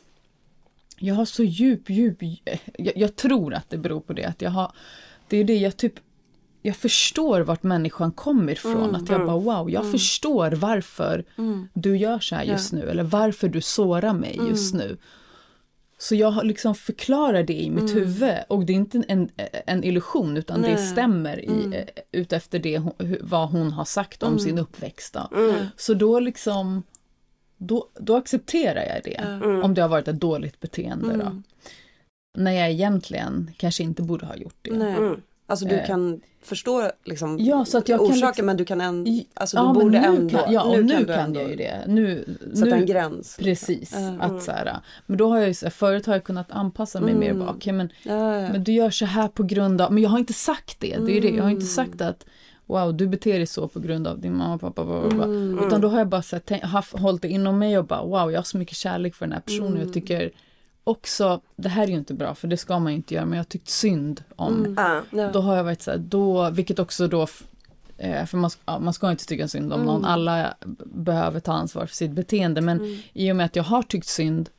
jag har så djup, djup jag, jag tror att det beror på det att jag har, det är det jag typ jag förstår vart människan kommer ifrån. Mm, att jag bara, wow, jag mm. förstår varför mm. du gör så här just yeah. nu. Eller varför du sårar mig mm. just nu. Så jag har liksom förklarar det i mitt mm. huvud. Och det är inte en, en illusion, utan Nej. det stämmer mm. i, utefter det, vad hon har sagt om mm. sin uppväxt. Mm. Så då liksom, då, då accepterar jag det. Mm. Om det har varit ett dåligt beteende då. Mm. När jag egentligen kanske inte borde ha gjort det. Nej. Mm. Alltså du kan förstå liksom ja, så att jag orsaken kan liksom, men du kan ändå, alltså ja, du borde nu ändå. Kan, ja, nu nu kan, kan ändå, jag ju det. Nu, sätta nu, en gräns. Precis. Mm. Att så här, men då har jag ju så här, förut har jag kunnat anpassa mig mm. mer. Bara, okay, men, ja, ja. men du gör så här på grund av, men jag har inte sagt det. Det är ju det. Jag har inte sagt att wow, du beter dig så på grund av din mamma och pappa. Bla, bla, bla. Mm. Utan då har jag bara så här, tänk, haft, hållit det inom mig och bara wow, jag har så mycket kärlek för den här personen. Mm. Jag tycker också, det här är ju inte bra för det ska man ju inte göra, men jag har tyckt synd om. Mm. Ah, ja. Då har jag varit så här, då, vilket också då, för man, ja, man ska inte tycka synd om mm. någon, alla behöver ta ansvar för sitt beteende, men mm. i och med att jag har tyckt synd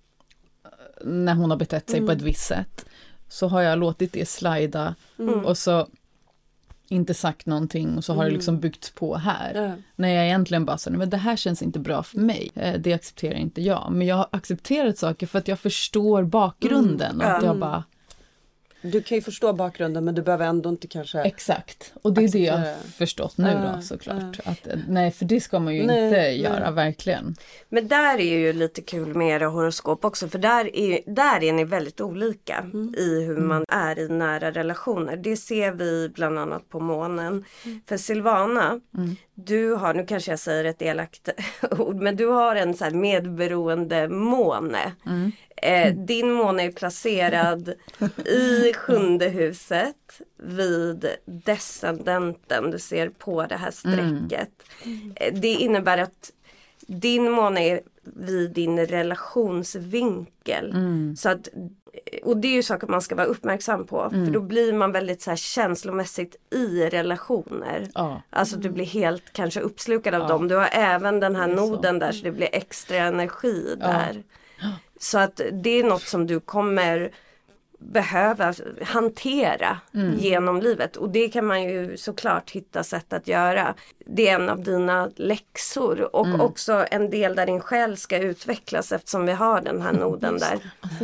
när hon har betett sig mm. på ett visst sätt, så har jag låtit det slida mm. och så inte sagt någonting och så har mm. det liksom byggts på här. Ja. När jag egentligen bara sa, men det här känns inte bra för mig. Det accepterar inte jag. Men jag har accepterat saker för att jag förstår bakgrunden. Mm. Och att jag bara... Du kan ju förstå bakgrunden men du behöver ändå inte kanske... Exakt. Och det är acceptera. Det jag har förstått nu uh, då såklart. Uh. Att, nej, för det ska man ju nej, inte nej. göra, verkligen. Men där är ju lite kul med era horoskop också. För där är, där är ni väldigt olika mm. i hur man är i nära relationer. Det ser vi bland annat på månen. Mm. För Silvana, mm. du har, nu kanske jag säger ett elakt ord, men du har en så här medberoende måne. Mm. Eh, din måne är placerad i sjunde huset vid descendenten. Du ser på det här strecket. Mm. Eh, det innebär att din måne är vid din relationsvinkel. Mm. Så att, och det är ju saker man ska vara uppmärksam på. Mm. För då blir man väldigt så här känslomässigt i relationer. Ja. Alltså du blir helt kanske uppslukad av ja. dem. Du har även den här noden där, så det blir extra energi där. Ja. Så att det är något som du kommer behöva hantera mm. genom livet. Och det kan man ju såklart hitta sätt att göra. Det är en av dina läxor. Och mm. också en del där din själ ska utvecklas, eftersom vi har den här noden där.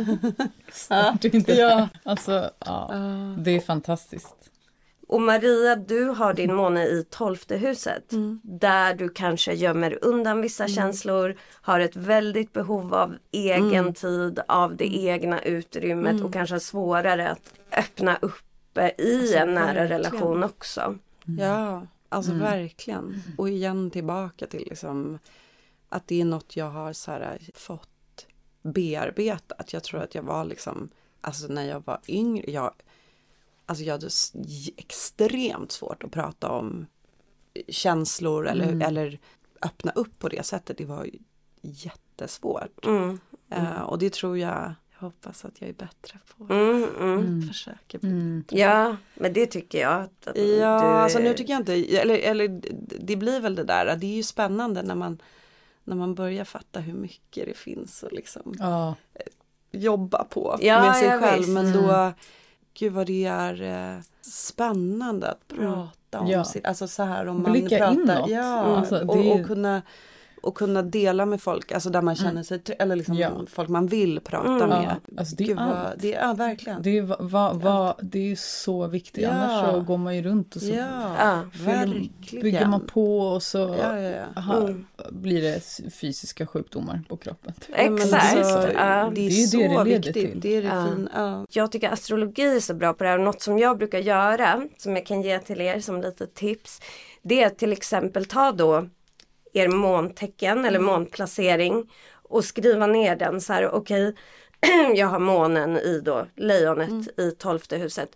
Alltså, ja, alltså, ja, det är fantastiskt. Och Maria, du har din måne i tolfte huset. Mm. Där du kanske gömmer undan vissa mm. känslor. Har ett väldigt behov av egen mm. tid. Av det mm. egna utrymmet. Mm. Och kanske svårare att öppna upp i alltså, en nära verkligen. relation också. Mm. Ja, alltså mm. verkligen. Och igen tillbaka till liksom, att det är något jag har så här, fått bearbetat. Jag tror att jag var liksom, alltså när jag var yngre, jag... Alltså jag hade extremt svårt att prata om känslor eller, mm. eller öppna upp på det sättet. Det var jättesvårt. Mm. Mm. Uh, och det tror jag, jag hoppas att jag är bättre på. Mm, mm. Försöker bli mm. Ja, men det tycker jag. Att, att ja, du... alltså nu tycker jag inte, eller, eller det blir väl det där. Det är ju spännande när man, när man börjar fatta hur mycket det finns och liksom ja. jobba på ja, med sig själv. Visst. Men då... Gud vad det är eh, spännande att prata om ja. sig. Alltså så här om man Blicka pratar. Inåt. Ja, mm. alltså, och, är... och, kunna, och kunna dela med folk. Alltså där man känner mm. sig, eller liksom ja. folk man vill prata mm. med. Ja. Alltså det är Gud, allt. vad, det är, ja, verkligen. Det är, va, va, det är så viktigt. Ja. Annars så går man ju runt och så ja, ja, verkligen. bygger man på och så ja, ja, ja. Aha, mm. blir det fysiska sjukdomar på kroppen. Exakt. Alltså, uh, det är, det är så det det viktigt. Till. Det är det uh. fin, uh. Jag tycker astrologi är så bra på det här. Och något som jag brukar göra, som jag kan ge till er som lite tips, det är att till exempel ta då er måntecken mm. eller månplacering och skriva ner den så här, okej, okay, jag har månen i då lejonet mm. i tolfte huset.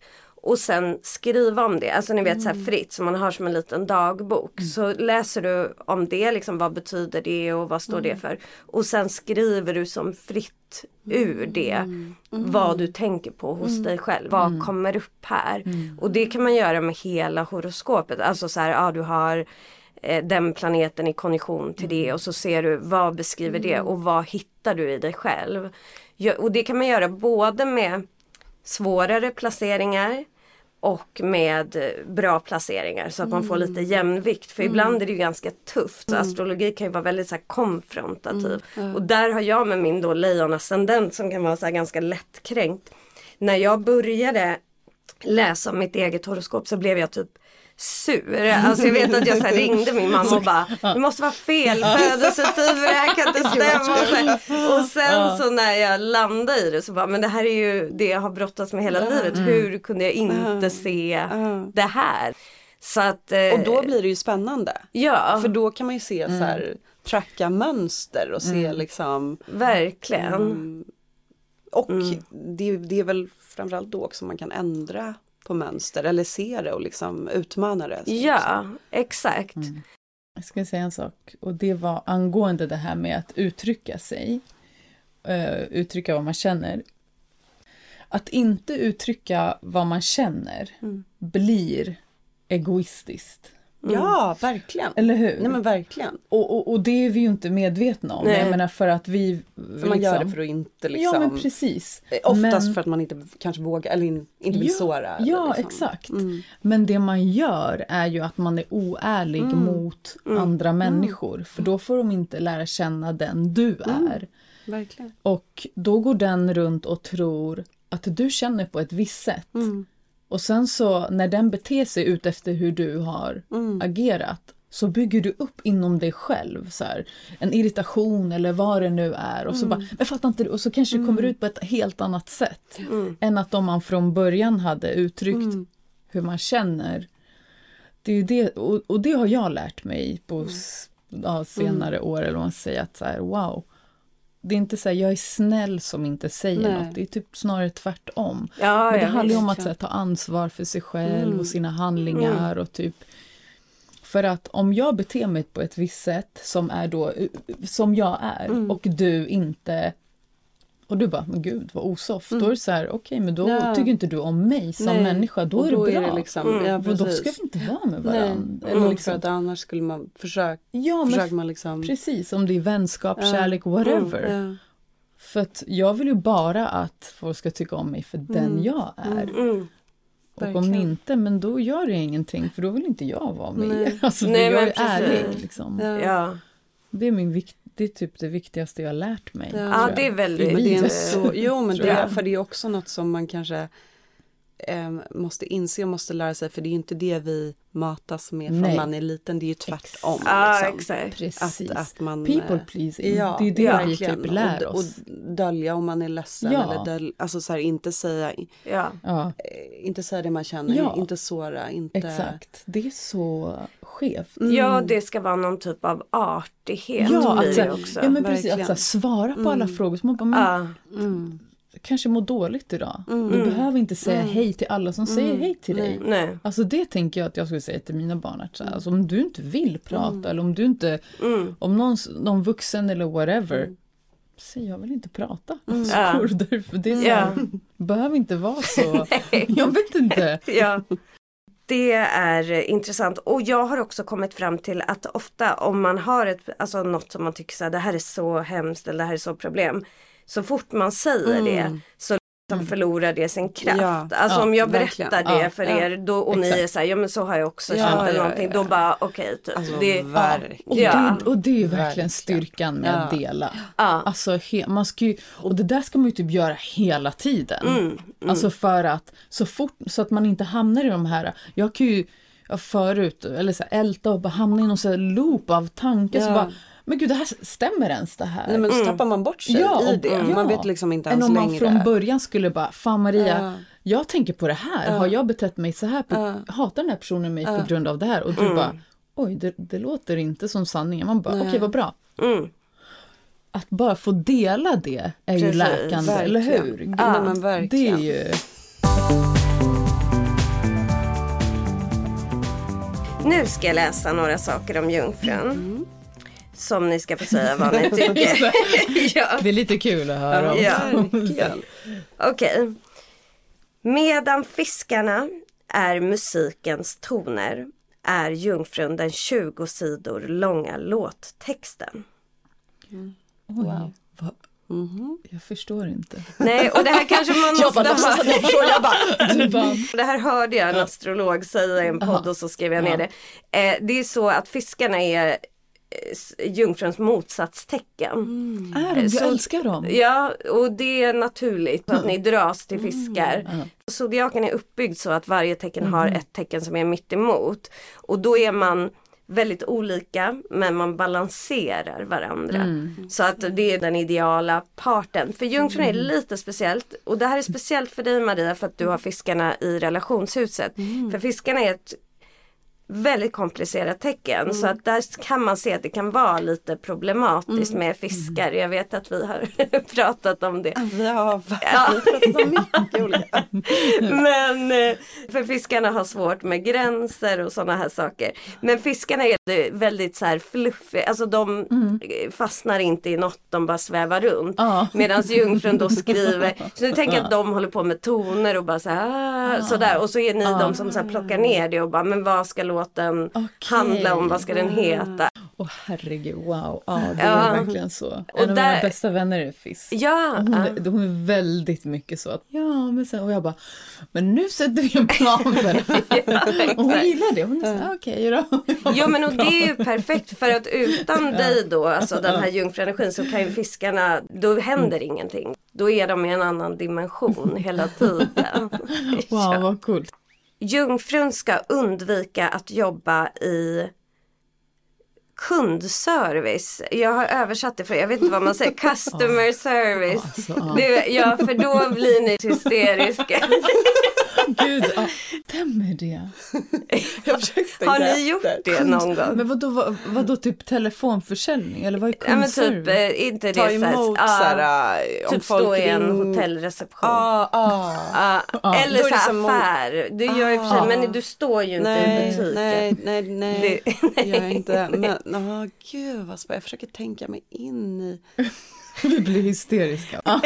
Och sen skriva om det, alltså ni vet så här fritt som man har som en liten dagbok. Mm. Så läser du om det, liksom vad betyder det och vad står mm. det för. Och sen skriver du som fritt ur det mm. Mm. vad du tänker på hos mm. dig själv. Vad mm. kommer upp här. Mm. Och det kan man göra med hela horoskopet. Alltså så här, ja du har eh, den planeten i konjunktion till mm. det. Och så ser du vad beskriver mm. det och vad hittar du i dig själv. Ja, och det kan man göra både med svårare placeringar och med bra placeringar så att man får lite jämvikt. För mm. ibland är det ju ganska tufft. Så mm. astrologi kan ju vara väldigt så här konfrontativ. Mm. Mm. Och där har jag med min då lejonascendent som kan vara så här ganska lättkränkt. När jag började läsa om mitt eget horoskop så blev jag typ sur. Alltså jag vet att jag så här ringde min mamma och bara, det måste vara fel födelsetid, det här kan inte stämma. Och, så här. Och sen så när jag landade i det så bara, men det här är ju det jag har brottats med hela livet. Hur kunde jag inte se det här? Så att, och då blir det ju spännande. Ja. För då kan man ju se så här, tracka mönster och se mm. liksom. Verkligen. Mm, och mm. det, det är väl framförallt då också man kan ändra på mönster eller se det och liksom utmana det. Ja, exakt. Mm. Jag ska säga en sak och det var angående det här med att uttrycka sig. Uh, uttrycka vad man känner. Att inte uttrycka vad man känner mm. blir egoistiskt. Mm. Ja, verkligen. Eller hur? Nej men verkligen. Och, och, och det är vi ju inte medvetna om. Nej. Jag menar för att vi... För liksom, man gör det för att inte liksom... Ja men precis. Oftast men, för att man inte kanske vågar eller in, inte vill ja, såra. Ja, liksom. exakt. Mm. Men det man gör är ju att man är oärlig mm. mot mm. andra mm. människor. För då får de inte lära känna den du mm. är. Verkligen. Och då går den runt och tror att du känner på ett visst sätt. Mm. Och sen så när den beter sig ut efter hur du har mm. agerat så bygger du upp inom dig själv så här, en irritation eller vad det nu är. Och så mm. bara, men fattar inte du? Och så kanske mm. det kommer ut på ett helt annat sätt. Mm. Än att om man från början hade uttryckt mm. hur man känner. Det är det, och, och det har jag lärt mig på mm. ja, senare mm. år. Eller vad man säger att så här, wow. Det är inte så här, jag är snäll som inte säger Nej. något. Det är typ snarare tvärtom. Ja, men det ja, handlar ju om att ja. så här, ta ansvar för sig själv mm. och sina handlingar mm. och typ. För att om jag beter mig på ett visst sätt som är då som jag är mm. och du inte och du bara, men gud vad osoft. Mm. Då är det så här, okej okay, men då ja. tycker inte du om mig som Nej. människa. Då, då är det bra. Är det liksom, mm. ja, då ska vi inte vara med varandra. Eller liksom. För att annars skulle man försöka, ja, försöka man liksom. Precis, om det är vänskap, ja. kärlek, whatever. Mm. Ja. För att jag vill ju bara att folk ska tycka om mig för mm. den jag är. Mm. Och Verkligen. Om inte, men då gör det ingenting. För då vill inte jag vara med. Nej. Alltså, Nej, jag är ärlig. Liksom. Ja. Ja. Det är min vikt, det är typ det viktigaste jag har lärt mig. Ja, ja det är väldigt... Men det är så, jo, men det är, för det är också något som man kanske eh, måste inse och måste lära sig. För det är ju inte det vi matas med från Nej. man är liten. Det är ju tvärtom. Ja, liksom. exakt. Precis. Att, att man, people pleasing. Ja, det är det ja, vi typ lär och, oss. Och dölja om man är ledsen. Ja. Eller dölja, alltså så här, inte säga... Ja. Ja. Inte säga det man känner. Ja. Inte såra. Inte... Exakt. Det är så skevt. Mm. Ja, det ska vara någon typ av artighet. Ja, blir att, det också. Ja men precis. Att, att svara på mm. alla frågor. Så man bara, men, uh. mm. kanske mår dåligt idag. Mm. Du behöver inte säga mm. hej till alla som mm. säger hej till dig. Nej. Alltså det tänker jag att jag skulle säga till mina barn. Att, mm. alltså, om du inte vill prata mm. eller om du inte, mm. om någon, någon vuxen eller whatever, mm. säger jag vill inte prata. Mm. Så går det därför. Det är så, ja. behöver inte vara så. Jag vet inte. Ja. Det är intressant och jag har också kommit fram till att ofta om man har ett, alltså något som man tycker så här, det här är så hemskt eller det här är så problem. Så fort man säger mm. det så liksom förlorar det sin kraft. Ja, alltså ja, om jag berättar verkligen. det ja, för ja, er då, och exakt. ni är så här, ja men så har jag också känt ja, eller någonting. Ja, ja, ja. Då bara okej okay, typ. Alltså, det, ja. och, ja. det, och det är ju verkligen styrkan med ja. att dela. Ja. Alltså, he, man ska ju, och det där ska man ju typ göra hela tiden. Mm, mm. Alltså för att så fort, så att man inte hamnar i de här, jag kan ju ja, förut, eller så här, älta och bara hamna i någon så här loop av tankar ja. så bara, men gud det här stämmer ens det här. Nej men så tappar man bort sig ja, i det. Ja. Man vet liksom inte ens längre. Än om längre. man från början skulle bara, fan Maria, ja. jag tänker på det här. Ja. Har jag betett mig så här? På, ja. hatar den här personen mig ja. på grund av det här? Och du mm. bara, oj det, det låter inte som sanningen. Man bara, okej okay, vad bra. Mm. Att bara få dela det är Precis, ju läkande, verkligen. Eller hur? Ja, men verkligen. Det är ju... Nu ska jag läsa några saker om jungfrun. Mm. Som ni ska få säga vad ni tycker. Ja. Det är lite kul att höra om. Ja. Okej. Okay. Medan fiskarna är musikens toner är jungfrun den tjugo sidor långa låttexten. Mm. Wow. Va? Mm-hmm. Jag förstår inte. Nej, och det här kanske man måste jag bara, ha. Jag förstår, jag bara. Du bara. Det här hörde jag en astrolog säga i en podd. Aha. Och så skrev jag ner det. Eh, det är så att fiskarna är jungfruns motsatstecken. Mm. Är de? Jag älskar dem. Ja, och det är naturligt att ni dras till fiskar. Mm. Zodiaken är uppbyggd så att varje tecken mm. har ett tecken som är mitt emot. Och då är man väldigt olika, men man balanserar varandra. Mm. Så att det är den ideala parten. För jungfrun är lite speciellt. Och det här är speciellt för dig, Maria, för att du har fiskarna i relationshuset. Mm. För fiskarna är ett väldigt komplicerat tecken. Mm. Så att där kan man se att det kan vara lite problematiskt mm. med fiskar. Jag vet att vi har pratat om det. Ja, ja. Vi har pratat om mycket olika. Men för fiskarna har svårt med gränser och sådana här saker. Men fiskarna är väldigt så här fluffy. Alltså de mm. fastnar inte i något, de bara svävar runt. Ah. Medan jungfrun då skriver. Så jag tänker att de håller på med toner och bara så här, ah. sådär. Och så är ni ah. de som så här plockar ner det och bara, men vad ska låten okay. handla om, vad ska den heta? Åh oh, herregud, wow. Ja, det är ja. verkligen så. En och av där... mina bästa vänner är fisk. Ja. Hon är, hon är väldigt mycket så att, ja, men sen, och jag bara, men nu sätter vi en plan för det. Ja, och hon gillar det. Hon är så, okej okay, då. Ja, men och det är ju perfekt för att utan ja. dig då, alltså den här jungfruenergin, så kan ju fiskarna, då händer mm. ingenting. Då är de i en annan dimension hela tiden. Wow, ja. Vad coolt. Jungfrun ska undvika att jobba i kundservice. Jag har översatt det för jag vet inte vad man säger. Customer service. Alltså, ja. Det, ja, för då blir ni hysteriska. Gud, ja. Stämmer det? Jag försökte har ni gjort det, det någon gång? Men vadå, vad, vadå typ telefonförsäljning? Eller vad är kundservice? Ja, men typ, inte det. Ta emot ah, såhär, om typ folk stå i en ring... hotellreception. Ah, ah. Ah, ah. Eller så affär. Du gör ju för sig, ah. men du står ju inte nej, i butiken. Nej, nej, nej. Det, nej. Jag gör inte. Men, åh oh, gud, vad jag försöker tänka mig in i... Vi blir hysteriska. Ah.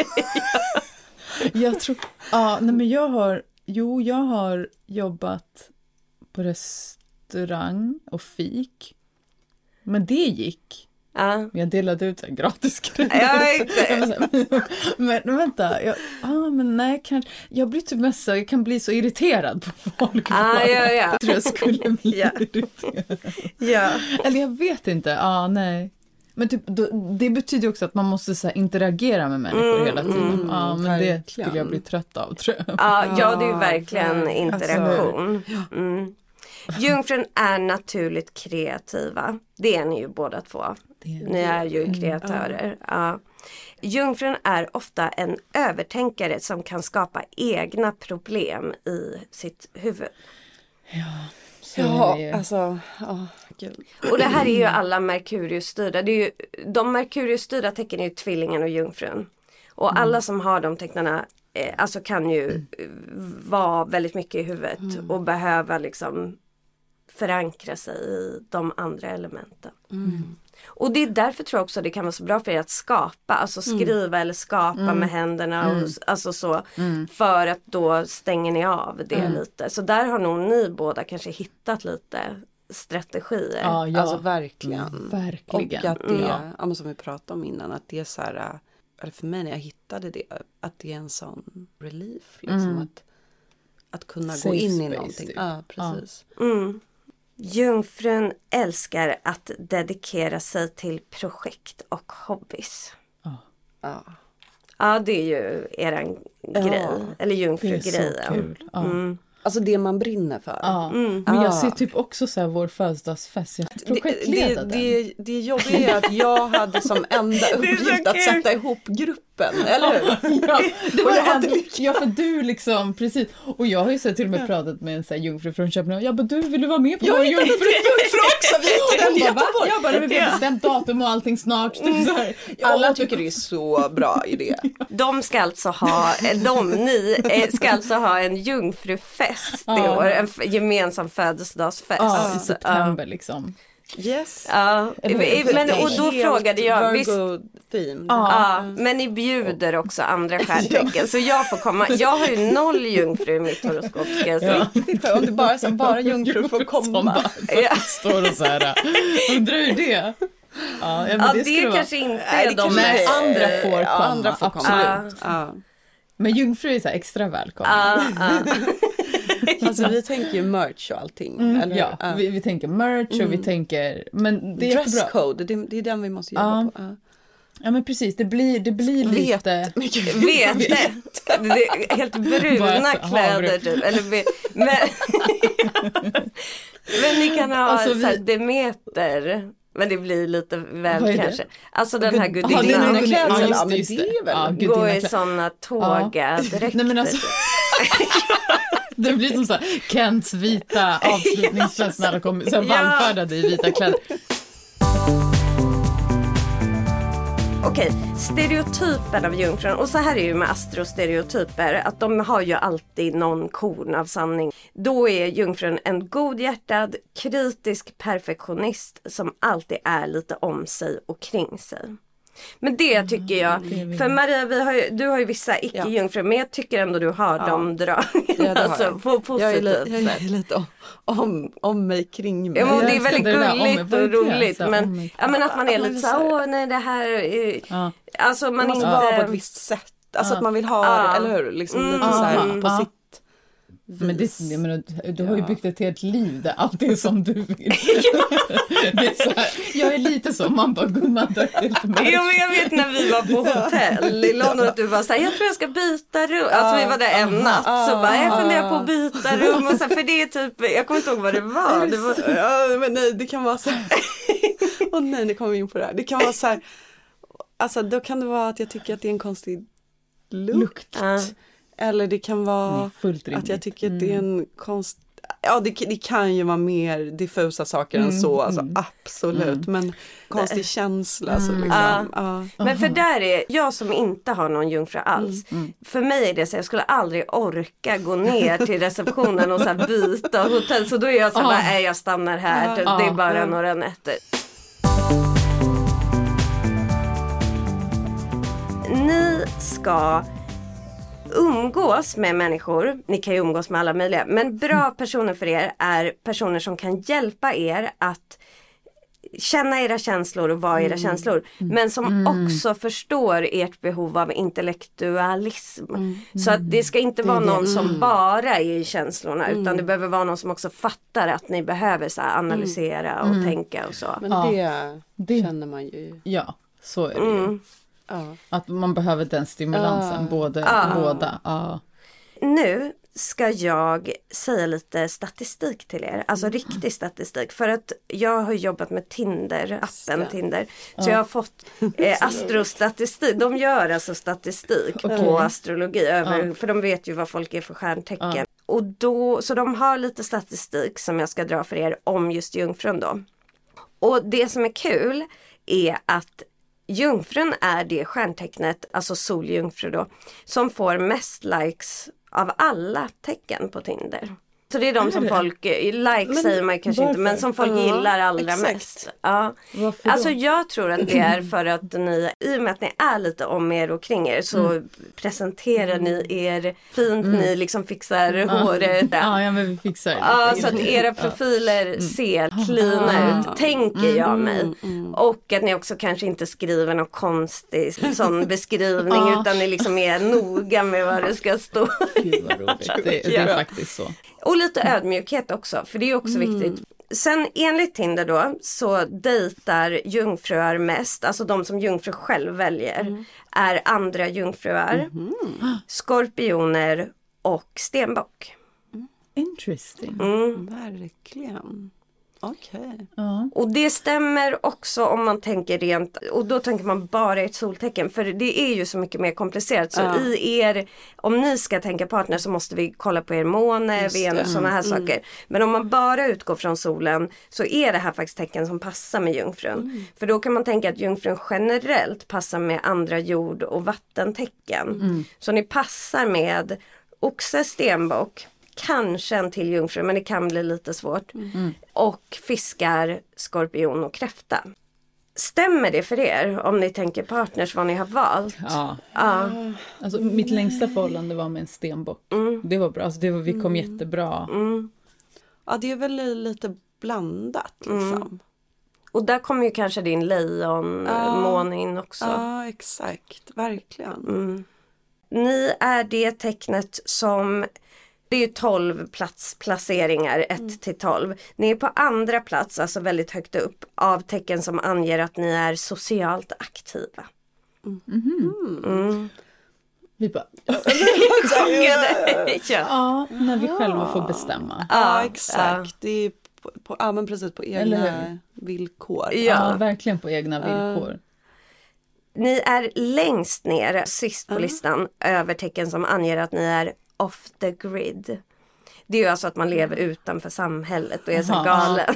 Jag tror... Ah, nej, men jag har... Jo, jag har jobbat på restaurang och fik. Men det gick. Ja. Jag delade ut en gratis grejer. Ja, men, men vänta. Jag, ah, men nej, kan, jag blir typ mest så, jag kan bli så irriterad på folk. Ah, ja, ja. Jag tror jag skulle bli ja. irriterad. Ja. Eller jag vet inte. Ah, nej. Men typ, då, det betyder också att man måste så här, interagera med människor mm, hela tiden. Mm, ja, men verkligen. Det skulle jag bli trött av, tror jag. Ja, ja det är ju verkligen interaktion. Mm. Jungfrun är naturligt kreativa. Det är ni ju båda två. Är ni är ju kreatörer. Mm, ja. Jungfrun är ofta en övertänkare som kan skapa egna problem i sitt huvud. Ja. Ja, alltså, oh, gud. Och det här är ju alla Merkurius-styrda. Det är ju, de Merkurius-styrda tecken är ju tvillingen och jungfrun. Och mm. alla som har de tecknarna eh, alltså kan ju mm. vara väldigt mycket i huvudet. Mm. Och behöva liksom förankra sig i de andra elementen. Mm. Och det är därför tror jag också det kan vara så bra för er att skapa. Alltså skriva mm. eller skapa mm. med händerna. Och, mm. alltså så, mm. för att då stänger ni av det mm. lite. Så där har nog ni båda kanske hittat lite strategier. Ja, ja. Alltså verkligen. Mm. Verkligen. Och att det, ja. Ja, som vi pratade om innan, att det är så här, eller för mig när jag hittade det, att det är en sån relief. Liksom, mm. att, att kunna Safe gå in i någonting. Typ. Ja, precis. Ja. Mm. Jungfrun älskar att dedikera sig till projekt och hobbys. Ja. Ja, ja det är ju eran grej. Ja. Eller jungfrugrejen. Det är så kul. Ja. Mm. Alltså det man brinner för. Ja. Mm. Men jag ser typ också så här vår födelsedagsfest. Jag projektledade det, det, det, det jobbiga är att jag hade som enda uppgift att sätta ihop gruppen. öppen, eller hur? Ja, det var jag en, ja, för du liksom, precis. Och jag har ju så till och med pratat med en sån här jungfru från Köpenhamn. Jag bara, du, vill du vara med på vår jungfru? Jungfru också, vi är den Göteborg. Jag bara, vi har bestämt datum och allting snart. Typ så här. Alla jag tycker det är så bra idé. De ska alltså ha, de, ni ska alltså ha en jungfrufest i år. En f- gemensam födelsedagsfest. Ja, i september liksom. Yes. Ja, men, och då frågade jag visst, Virgo-theme. Ja, men ni bjuder också andra stjärntecken. Så jag får komma. Jag har ju noll jungfru i mitt horoskop, ska jag säga. Ja. Om det bara som bara jungfru får komma. Bara, ja. Står och så här. Undrar hur det? Ja, ja, men det, det är kanske inte Nej, de nej, andra får komma. Ja, andra får komma. Absolut. Ja. Men jungfru är så här extra välkomna. Ja, ja. Alltså vi tänker ju merch och allting. Mm, eller? ja, Ja. Vi, vi tänker merch och Mm. vi tänker, men det är jättebra. Dresscode, det, det är den vi måste jobba Ja. på. Ja. Ja, men precis, det blir, det blir lite... Vete. Det är helt bruna kläder typ. Eller, men, men ni kan ha Alltså, vi- så här, Demeter. Men det blir lite väl Vad är det? kanske. Alltså den här Ja, det är gudinnan. någon klädsel. ja, just Ja, det, men just det det. är väl- Ja, Gå i gudinnakläder. sådana tåga direkt. Nej men alltså, det blir som så här, Kents vita avslutningsfest när alla kommer så här, Ja. vallfärdade i vita kläder. Okej, stereotypen av jungfrun. Och så här är det ju med astrostereotyper. Att de har ju alltid någon korn av sanning. Då är jungfrun en godhjärtad, kritisk perfektionist som alltid är lite om sig och kring sig. Men det tycker jag, för Maria, vi har ju, du har ju vissa icke-jungfrur, men jag tycker ändå du har Ja. de drag. Ja, det har alltså jag. på positivt Jag är, li- jag sätt. är lite om, om, om mig, kring mig. Ja, men Jag det är älskar väldigt det där om mig. gulligt Vad är och det? roligt. Så här, om Men, mig. ja, men att man är Ja, lite men så här, så här- åh nej det här är... Ja. Alltså man Man måste inte... vara på ett visst sätt. Alltså Ja. att man vill ha Ja. eller hur? Liksom Mm. lite så här Ja. på Ja. sitt Men det, jag menar, du har ju Ja. byggt ett helt liv där allt är som du vill. Det är så här, jag är lite så, man bara gumman dör helt med. Ja, men jag vet när vi var på hotell i London att du var såhär, jag tror jag ska byta rum. Alltså vi var där en natt så bara, jag funderar på att byta rum. Och så här, för det är typ, jag kommer inte ihåg vad det var. Det var... Ja, men nej, det kan vara så här. Åh nej, nu kommer vi in på det här. Det kan vara så här. Alltså då kan det vara att jag tycker att det är en konstig lukt. Lukt. Ja. Eller det kan vara Nej, fullt rimligt. att jag tycker att det är en konst... Ja, det, det kan ju vara mer diffusa saker än så, alltså absolut. Men konstig känsla, så liksom. Ja. Ja. Men för där är jag som inte har någon jungfru alls. För mig är det så jag skulle aldrig orka gå ner till receptionen och så här byta hotell. Så då är jag så här, nej jag stannar här. Det är bara några nätter. Ni ska umgås med människor, ni kan ju umgås med alla möjliga, men bra personer för er är personer som kan hjälpa er att känna era känslor och vara era känslor, men som också förstår ert behov av intellektualism. Så att det ska inte vara någon som bara är i känslorna, utan det behöver vara någon som också fattar att ni behöver så här, analysera och tänka och så. Men Ja. det, Det- känner man ju. Ja, så är det ju. Mm. Ja. Att man behöver den stimulansen, både, båda. Ja. Nu ska jag säga lite statistik till er. Alltså riktig statistik. För att jag har jobbat med Tinder, appen Tinder. Så jag har fått eh, astrostatistik. De gör alltså statistik på astrologi. Över, För de vet ju vad folk är för stjärntecken. Och då, så de har lite statistik som jag ska dra för er om just jungfrun då. Och det som är kul är att jungfrun är det stjärntecknet, alltså soljungfru då, som får mest likes av alla tecken på Tinder. Så det är de som folk, like säger man kanske inte, men som folk Ja, gillar allra exakt. mest. Ja. Varför då? Alltså jag tror att det är för att ni, i och med att ni är lite om er och kring er, så presenterar ni er fint, ni liksom fixar håret. Ja, ja, men vi fixar det. Ja, så att era profiler ser cleana ut, tänker jag mig. Och att ni också kanske inte skriver någon konstig sån beskrivning, utan ni liksom är noga med vad det ska stå. Gud vad roligt. Det, det är faktiskt så. Och lite ödmjukhet också, för det är också viktigt. Sen enligt Tinder då så dejtar jungfruar mest, alltså de som jungfru själv väljer, är andra jungfruar, skorpioner och stenbock. Interesting. Mm. Verkligen. Okej. Okay. Uh. Och det stämmer också om man tänker rent, och då tänker man bara ett soltecken, för det är ju så mycket mer komplicerat. Så uh. i er, om ni ska tänka partner så måste vi kolla på er måne, Venus, sådana här mm. saker. Men om man bara utgår från solen så är det här faktiskt tecken som passar med jungfrun. Mm. För då kan man tänka att jungfrun generellt passar med andra jord- och vattentecken. Mm. Så ni passar med oxe, stenbock, kanske en till jungfru, men det kan bli lite svårt. Mm. Och fiskar, skorpion och kräfta. Stämmer det för er om ni tänker partners vad ni har valt? Ja. ja. Alltså mitt längsta förhållande var med en stenbock. Mm. Det var bra, alltså, det var, vi kom mm. jättebra. Mm. Ja, det är väl lite blandat liksom. Mm. Och där kommer ju kanske din lejon ja. måne in också. Ja, exakt. Verkligen. Mm. Ni är det tecknet som... Det är ju tolv platsplaceringar, ett till tolv. Ni är på andra plats, alltså väldigt högt upp, av tecken som anger att ni är socialt aktiva. Mm. Mm. Mm. Vi bara... ja. ja, när vi själva får bestämma. Ja, exakt. Ja. Det är på, på, ja, men precis på egna villkor. Ja. ja, verkligen på egna villkor. Uh. Ni är längst ner, sist på uh. listan, över tecken som anger att ni är off the grid. Det är ju alltså att man lever utanför samhället och är så galen.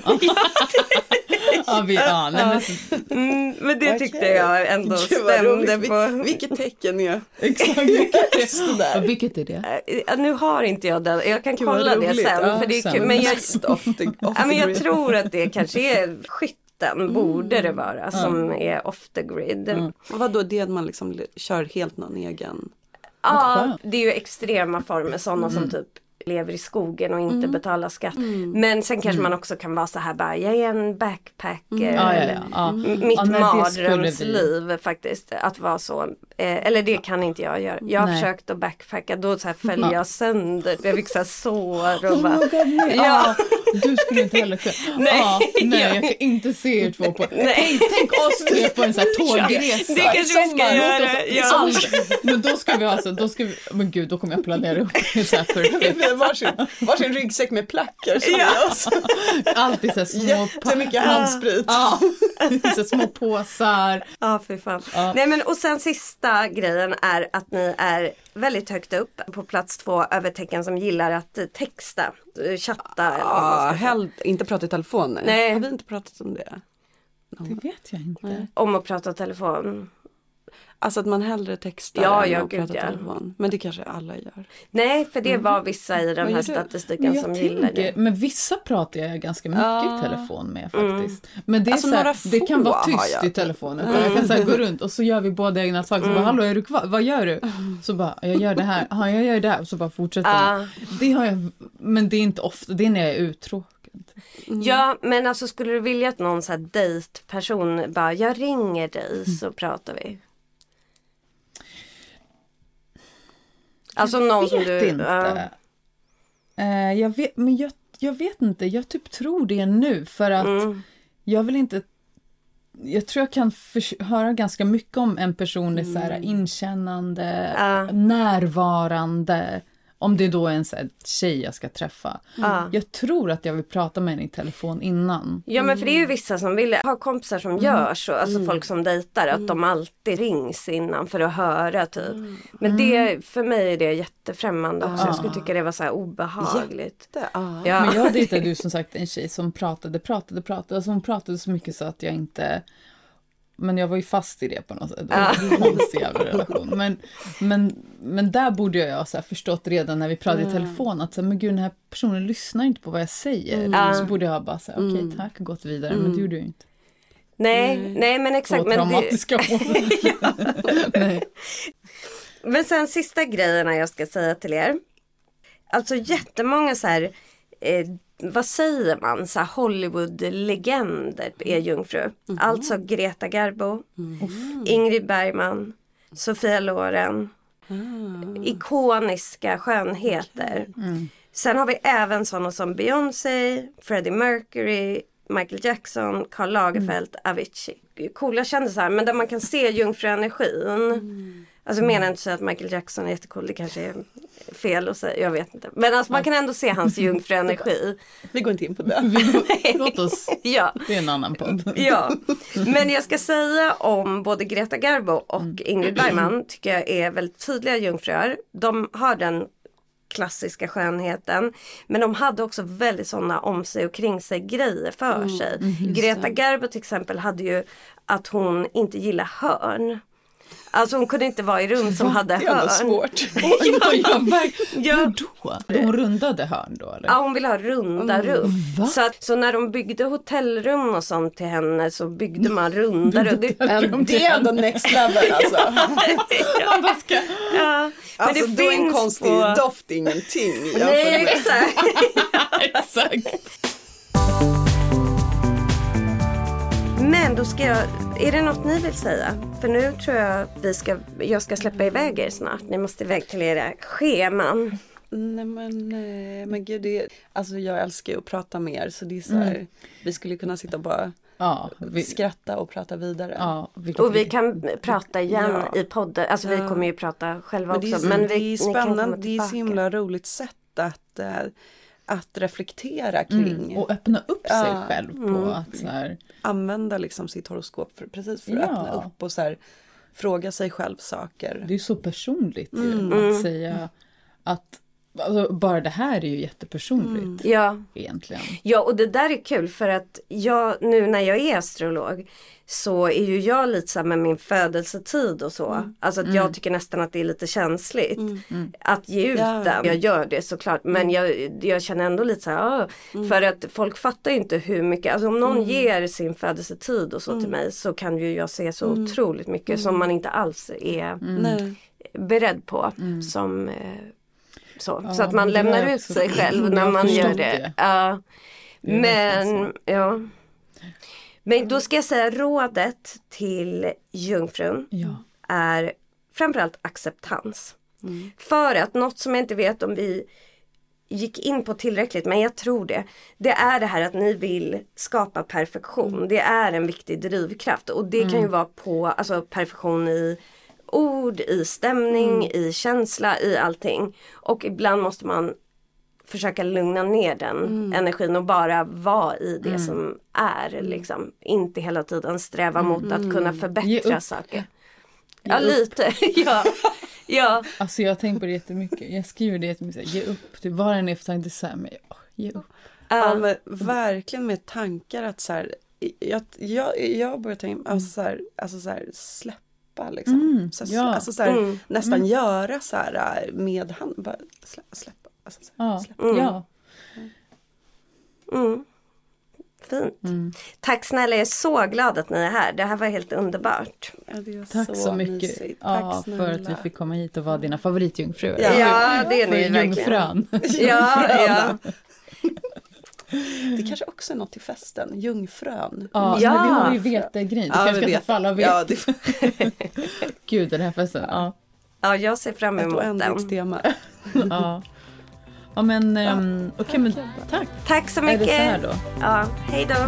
ja, vi, ja, nej, men... Mm, men det tyckte okay. jag ändå stämde på. Vilket tecken är exakt, vilket är det där? Vilket är det? Uh, nu har inte jag den. Jag kan kolla det sen. Ja, för det är sen. Kul, men jag, off the, off ja, men jag tror att det kanske är skytten, mm. borde det vara, mm. som är off the grid. Mm. Och vad då det att man liksom kör helt någon egen... Ja, det är ju extrema former, sådana mm. som typ lever i skogen och inte mm. betalar skatt. Mm. Men sen kanske mm. man också kan vara så här bara, jag är en backpacker. Mm. Ja, ja, ja. Ja. Mitt ja, mardrömsliv faktiskt, att vara så. Eh, eller det kan inte jag göra. Jag har nej. försökt att backpacka, då så här följer jag sönder. Jag fick så här sår och bara... Oh God, ja. Du skulle inte heller kunna. Nej, ah, nej jag kan inte se er två på. Nej. Tänk oss tre på en sån här tågresa. Det kanske vi ska göra. Ja. Men då ska vi alltså, då ska vi, men gud, då kommer jag planera upp en så här perfekt. Varsin, varsin ryggsäck med plackar. Ja. Alltid så här små... Jättemycket handsprit. Ja, så små påsar. Ja, för fan. Ja. Nej, men och sen sista grejen är att ni är väldigt högt upp på plats två över tecken som gillar att texta, chatta. Ja, helt, inte prata i telefon. Nej. Har vi inte pratat om det? Det vet jag inte. Nej. Om att prata i telefon. Alltså att man hellre textar ja, än jag att prata ja. telefon. Men det kanske alla gör. Nej, för det mm. var vissa i den här statistiken som tänker, gillar det. Men vissa pratar jag ganska mycket ja. i telefon med faktiskt. Mm. Men det, är alltså, så här, det kan vara tyst i telefonen. Mm. Jag kan så här, gå runt och så gör vi båda egna saker. Så mm. bara, hallå, är du kvar? Vad gör du? Så bara, jag gör det här. Ja, jag gör det här. Och så bara fortsätter uh. det har jag, men det är inte ofta. Det är när jag är uttråkad. Mm. Ja, men alltså skulle du vilja att någon så här dejtperson bara, jag ringer dig mm. så pratar vi. Alltså jag någon vet som du... inte. Uh. Uh, jag vet, men jag, jag vet inte. Jag typ tror det nu. För att mm. jag vill inte... Jag tror jag kan för, höra ganska mycket om en person är mm. så här inkännande, uh. närvarande. Om det då är en så här tjej jag ska träffa. Mm. Jag tror att jag vill prata med henne i telefon innan. Ja, men för det är ju vissa som vill ha kompisar som mm. gör så. Alltså mm. folk som dejtar. Att mm. de alltid rings innan för att höra typ. Mm. Men det, för mig är det jättefrämmande också. Ah. Jag skulle tycka det var så här obehagligt. Jätte, ah. Ja. Men jag dejtade ju som sagt en tjej som pratade, pratade, pratade. Alltså hon pratade så mycket så att jag inte... Men jag var ju fast i det på något sätt. Det var en konstig jävla relation. Men, men, men där borde jag ha så här förstått redan när vi pratade mm. i telefon att så här, men gud, den här personen lyssnar inte på vad jag säger. Mm. Så borde jag bara säga, okej, okay, tack, gått vidare. Mm. Men det gjorde jag inte. Nej, mm. nej men exakt. Så traumatiska det... ja. Nej. Men sen sista grejerna jag ska säga till er. Alltså jättemånga så här... Eh, vad säger man? Så här Hollywood-legender är jungfru. Mm. Alltså Greta Garbo, mm. Ingrid Bergman, Sofia Loren. Mm. Ikoniska skönheter. Okay. Mm. Sen har vi även sådana som Beyoncé, Freddie Mercury, Michael Jackson, Karl Lagerfeld, mm. Avicii. Coola kändisar, men där man kan se jungfruenergin. Mm. Alltså jag menar inte så att Michael Jackson är jättecool, det kanske är fel att säga, jag vet inte. Men alltså man kan ändå se hans jungfruenergi. Vi går inte in på det. Låt oss, ja. Det är en annan podd. Ja, men jag ska säga om både Greta Garbo och Ingrid Bergman tycker jag är väldigt tydliga jungfrur. De har den klassiska skönheten, men de hade också väldigt sådana om sig och kring sig grejer för mm, sig. Mm, Greta Garbo till exempel hade ju att hon inte gillar hörn. Alltså hon kunde inte vara i rum som Va? hade hörn. Det är svårt. ja, ja, ja. Då? Hon rundade hörn då? Eller? Ja, hon ville ha runda mm. rum. Så, att, så när de byggde hotellrum och sånt till henne så byggde man runda rum. Det, det är ändå next level alltså. ja. Man bara ska... ja. Men alltså det då finns en konstig på... doft, ingenting. Nej, exakt. exakt. Men då ska jag, är det något ni vill säga? För nu tror jag vi ska, jag ska släppa iväg er snart. Ni måste iväg till era scheman. Nej men, nej, men gud, det, alltså jag älskar ju att prata mer. Så det är så här, mm. vi skulle kunna sitta och bara ja, vi, skratta och prata vidare. Ja, vi, och vi kan prata igen ja. i podden. Alltså vi kommer ju prata själva men också. Det är, men det vi, är spännande, det är så himla roligt sätt att... Äh, att reflektera kring. Mm, och öppna upp sig ja, själv på mm, att så här... använda liksom sitt horoskop för, precis för att ja. öppna upp och så här, fråga sig själv saker. Det är ju så personligt mm. ju, att säga att alltså, bara det här är ju jättepersonligt. Mm. Ja. Egentligen. Ja, och det där är kul för att jag, nu när jag är astrolog så är ju jag lite så här med min födelsetid och så. Mm. Alltså att mm. jag tycker nästan att det är lite känsligt mm. Mm. att ge ut ja. den. Jag gör det såklart. Men jag, jag känner ändå lite så här, ah, mm. för att folk fattar ju inte hur mycket, alltså om någon mm. ger sin födelsetid och så mm. till mig så kan ju jag se så mm. otroligt mycket mm. som man inte alls är mm. beredd på mm. som... Så, ja, så att man lämnar ut sig själv när man gör det. det. Ja. Men, ja. Men då ska jag säga rådet till jungfrun ja. är framförallt acceptans. Mm. För att något som jag inte vet om vi gick in på tillräckligt, men jag tror det. Det är det här att ni vill skapa perfektion. Mm. Det är en viktig drivkraft. Och det mm. kan ju vara på alltså perfektion i ord, i stämning, mm. i känsla, i allting. Och ibland måste man försöka lugna ner den mm. energin och bara vara i det mm. som är. Liksom. Inte hela tiden sträva mm. mot att kunna förbättra saker. Ge ja, upp. Lite. ja. ja. Alltså jag har tänkt på det jättemycket. Jag skriver det jättemycket. Ge upp. Det var en eftertanke så här, men oh, ge upp. Ja, men verkligen med tankar att så här, jag, jag, jag börjar tänka, alltså så här, alltså så här, släpp. Liksom. Mm, så, ja. alltså, så här, mm. nästan mm. göra så här med hand bara släppa, släppa, alltså, så här, ja. släppa. Mm. Ja. Mm. Fint. Mm. Tack snälla, jag är så glad att ni är här. Det här var helt underbart. Ja, det var tack så, så mycket Tack, ja, för att vi fick komma hit och vara dina favoritjungfruar. Ja, ja det är ni verkligen. Jungfrön. ja, ja. Det kanske också är något till festen, jungfrön. Ja, ja. Men vi har ju vetegrej. Det ja, kanske ska falla vet. Ja, det... Gud, den här festen. Ja. Ja, jag ser fram emot den. Ett oändligt tema. ja. Ja, men ja. Um, okej, okay, men tack. Tack så mycket. Är det så här då? Ja, hej då.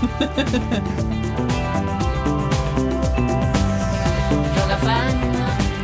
Fråga stjärnorna.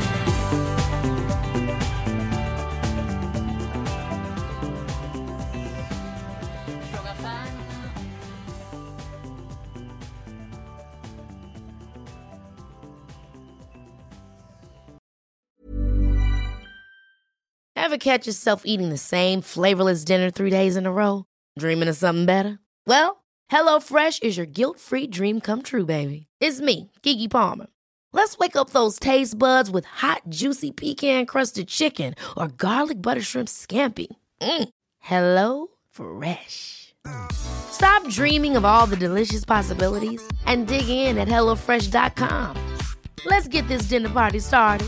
Ever catch yourself eating the same flavorless dinner three days in a row? Dreaming of something better? Well, HelloFresh is your guilt-free dream come true, baby. It's me, Keke Palmer. Let's wake up those taste buds with hot, juicy pecan-crusted chicken or garlic butter shrimp scampi. Mm. Hello Fresh. Stop dreaming of all the delicious possibilities and dig in at hello fresh dot com. Let's get this dinner party started.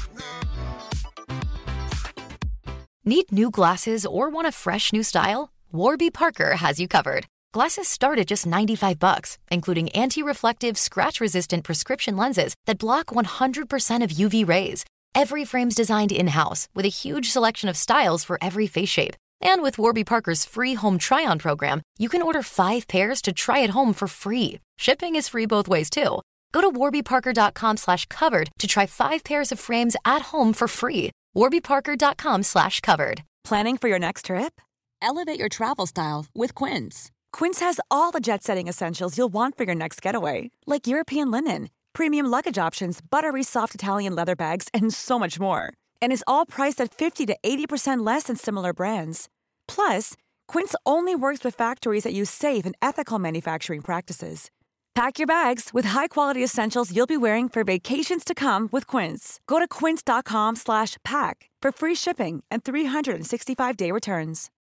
Need new glasses or want a fresh new style? Warby Parker has you covered. Glasses start at just ninety-five bucks, including anti-reflective, scratch-resistant prescription lenses that block one hundred percent of U V rays. Every frame's designed in-house with a huge selection of styles for every face shape. And with Warby Parker's free home try-on program, you can order five pairs to try at home for free. Shipping is free both ways, too. Go to warbyparker.com slash covered to try five pairs of frames at home for free. warbyparker.com slash covered. Planning for your next trip? Elevate your travel style with Quince. Quince has all the jet-setting essentials you'll want for your next getaway, like European linen, premium luggage options, buttery soft Italian leather bags, and so much more. And is all priced at fifty to eighty percent less than similar brands. Plus, Quince only works with factories that use safe and ethical manufacturing practices. Pack your bags with high-quality essentials you'll be wearing for vacations to come with Quince. Go to quince.com slash pack for free shipping and three sixty-five day returns.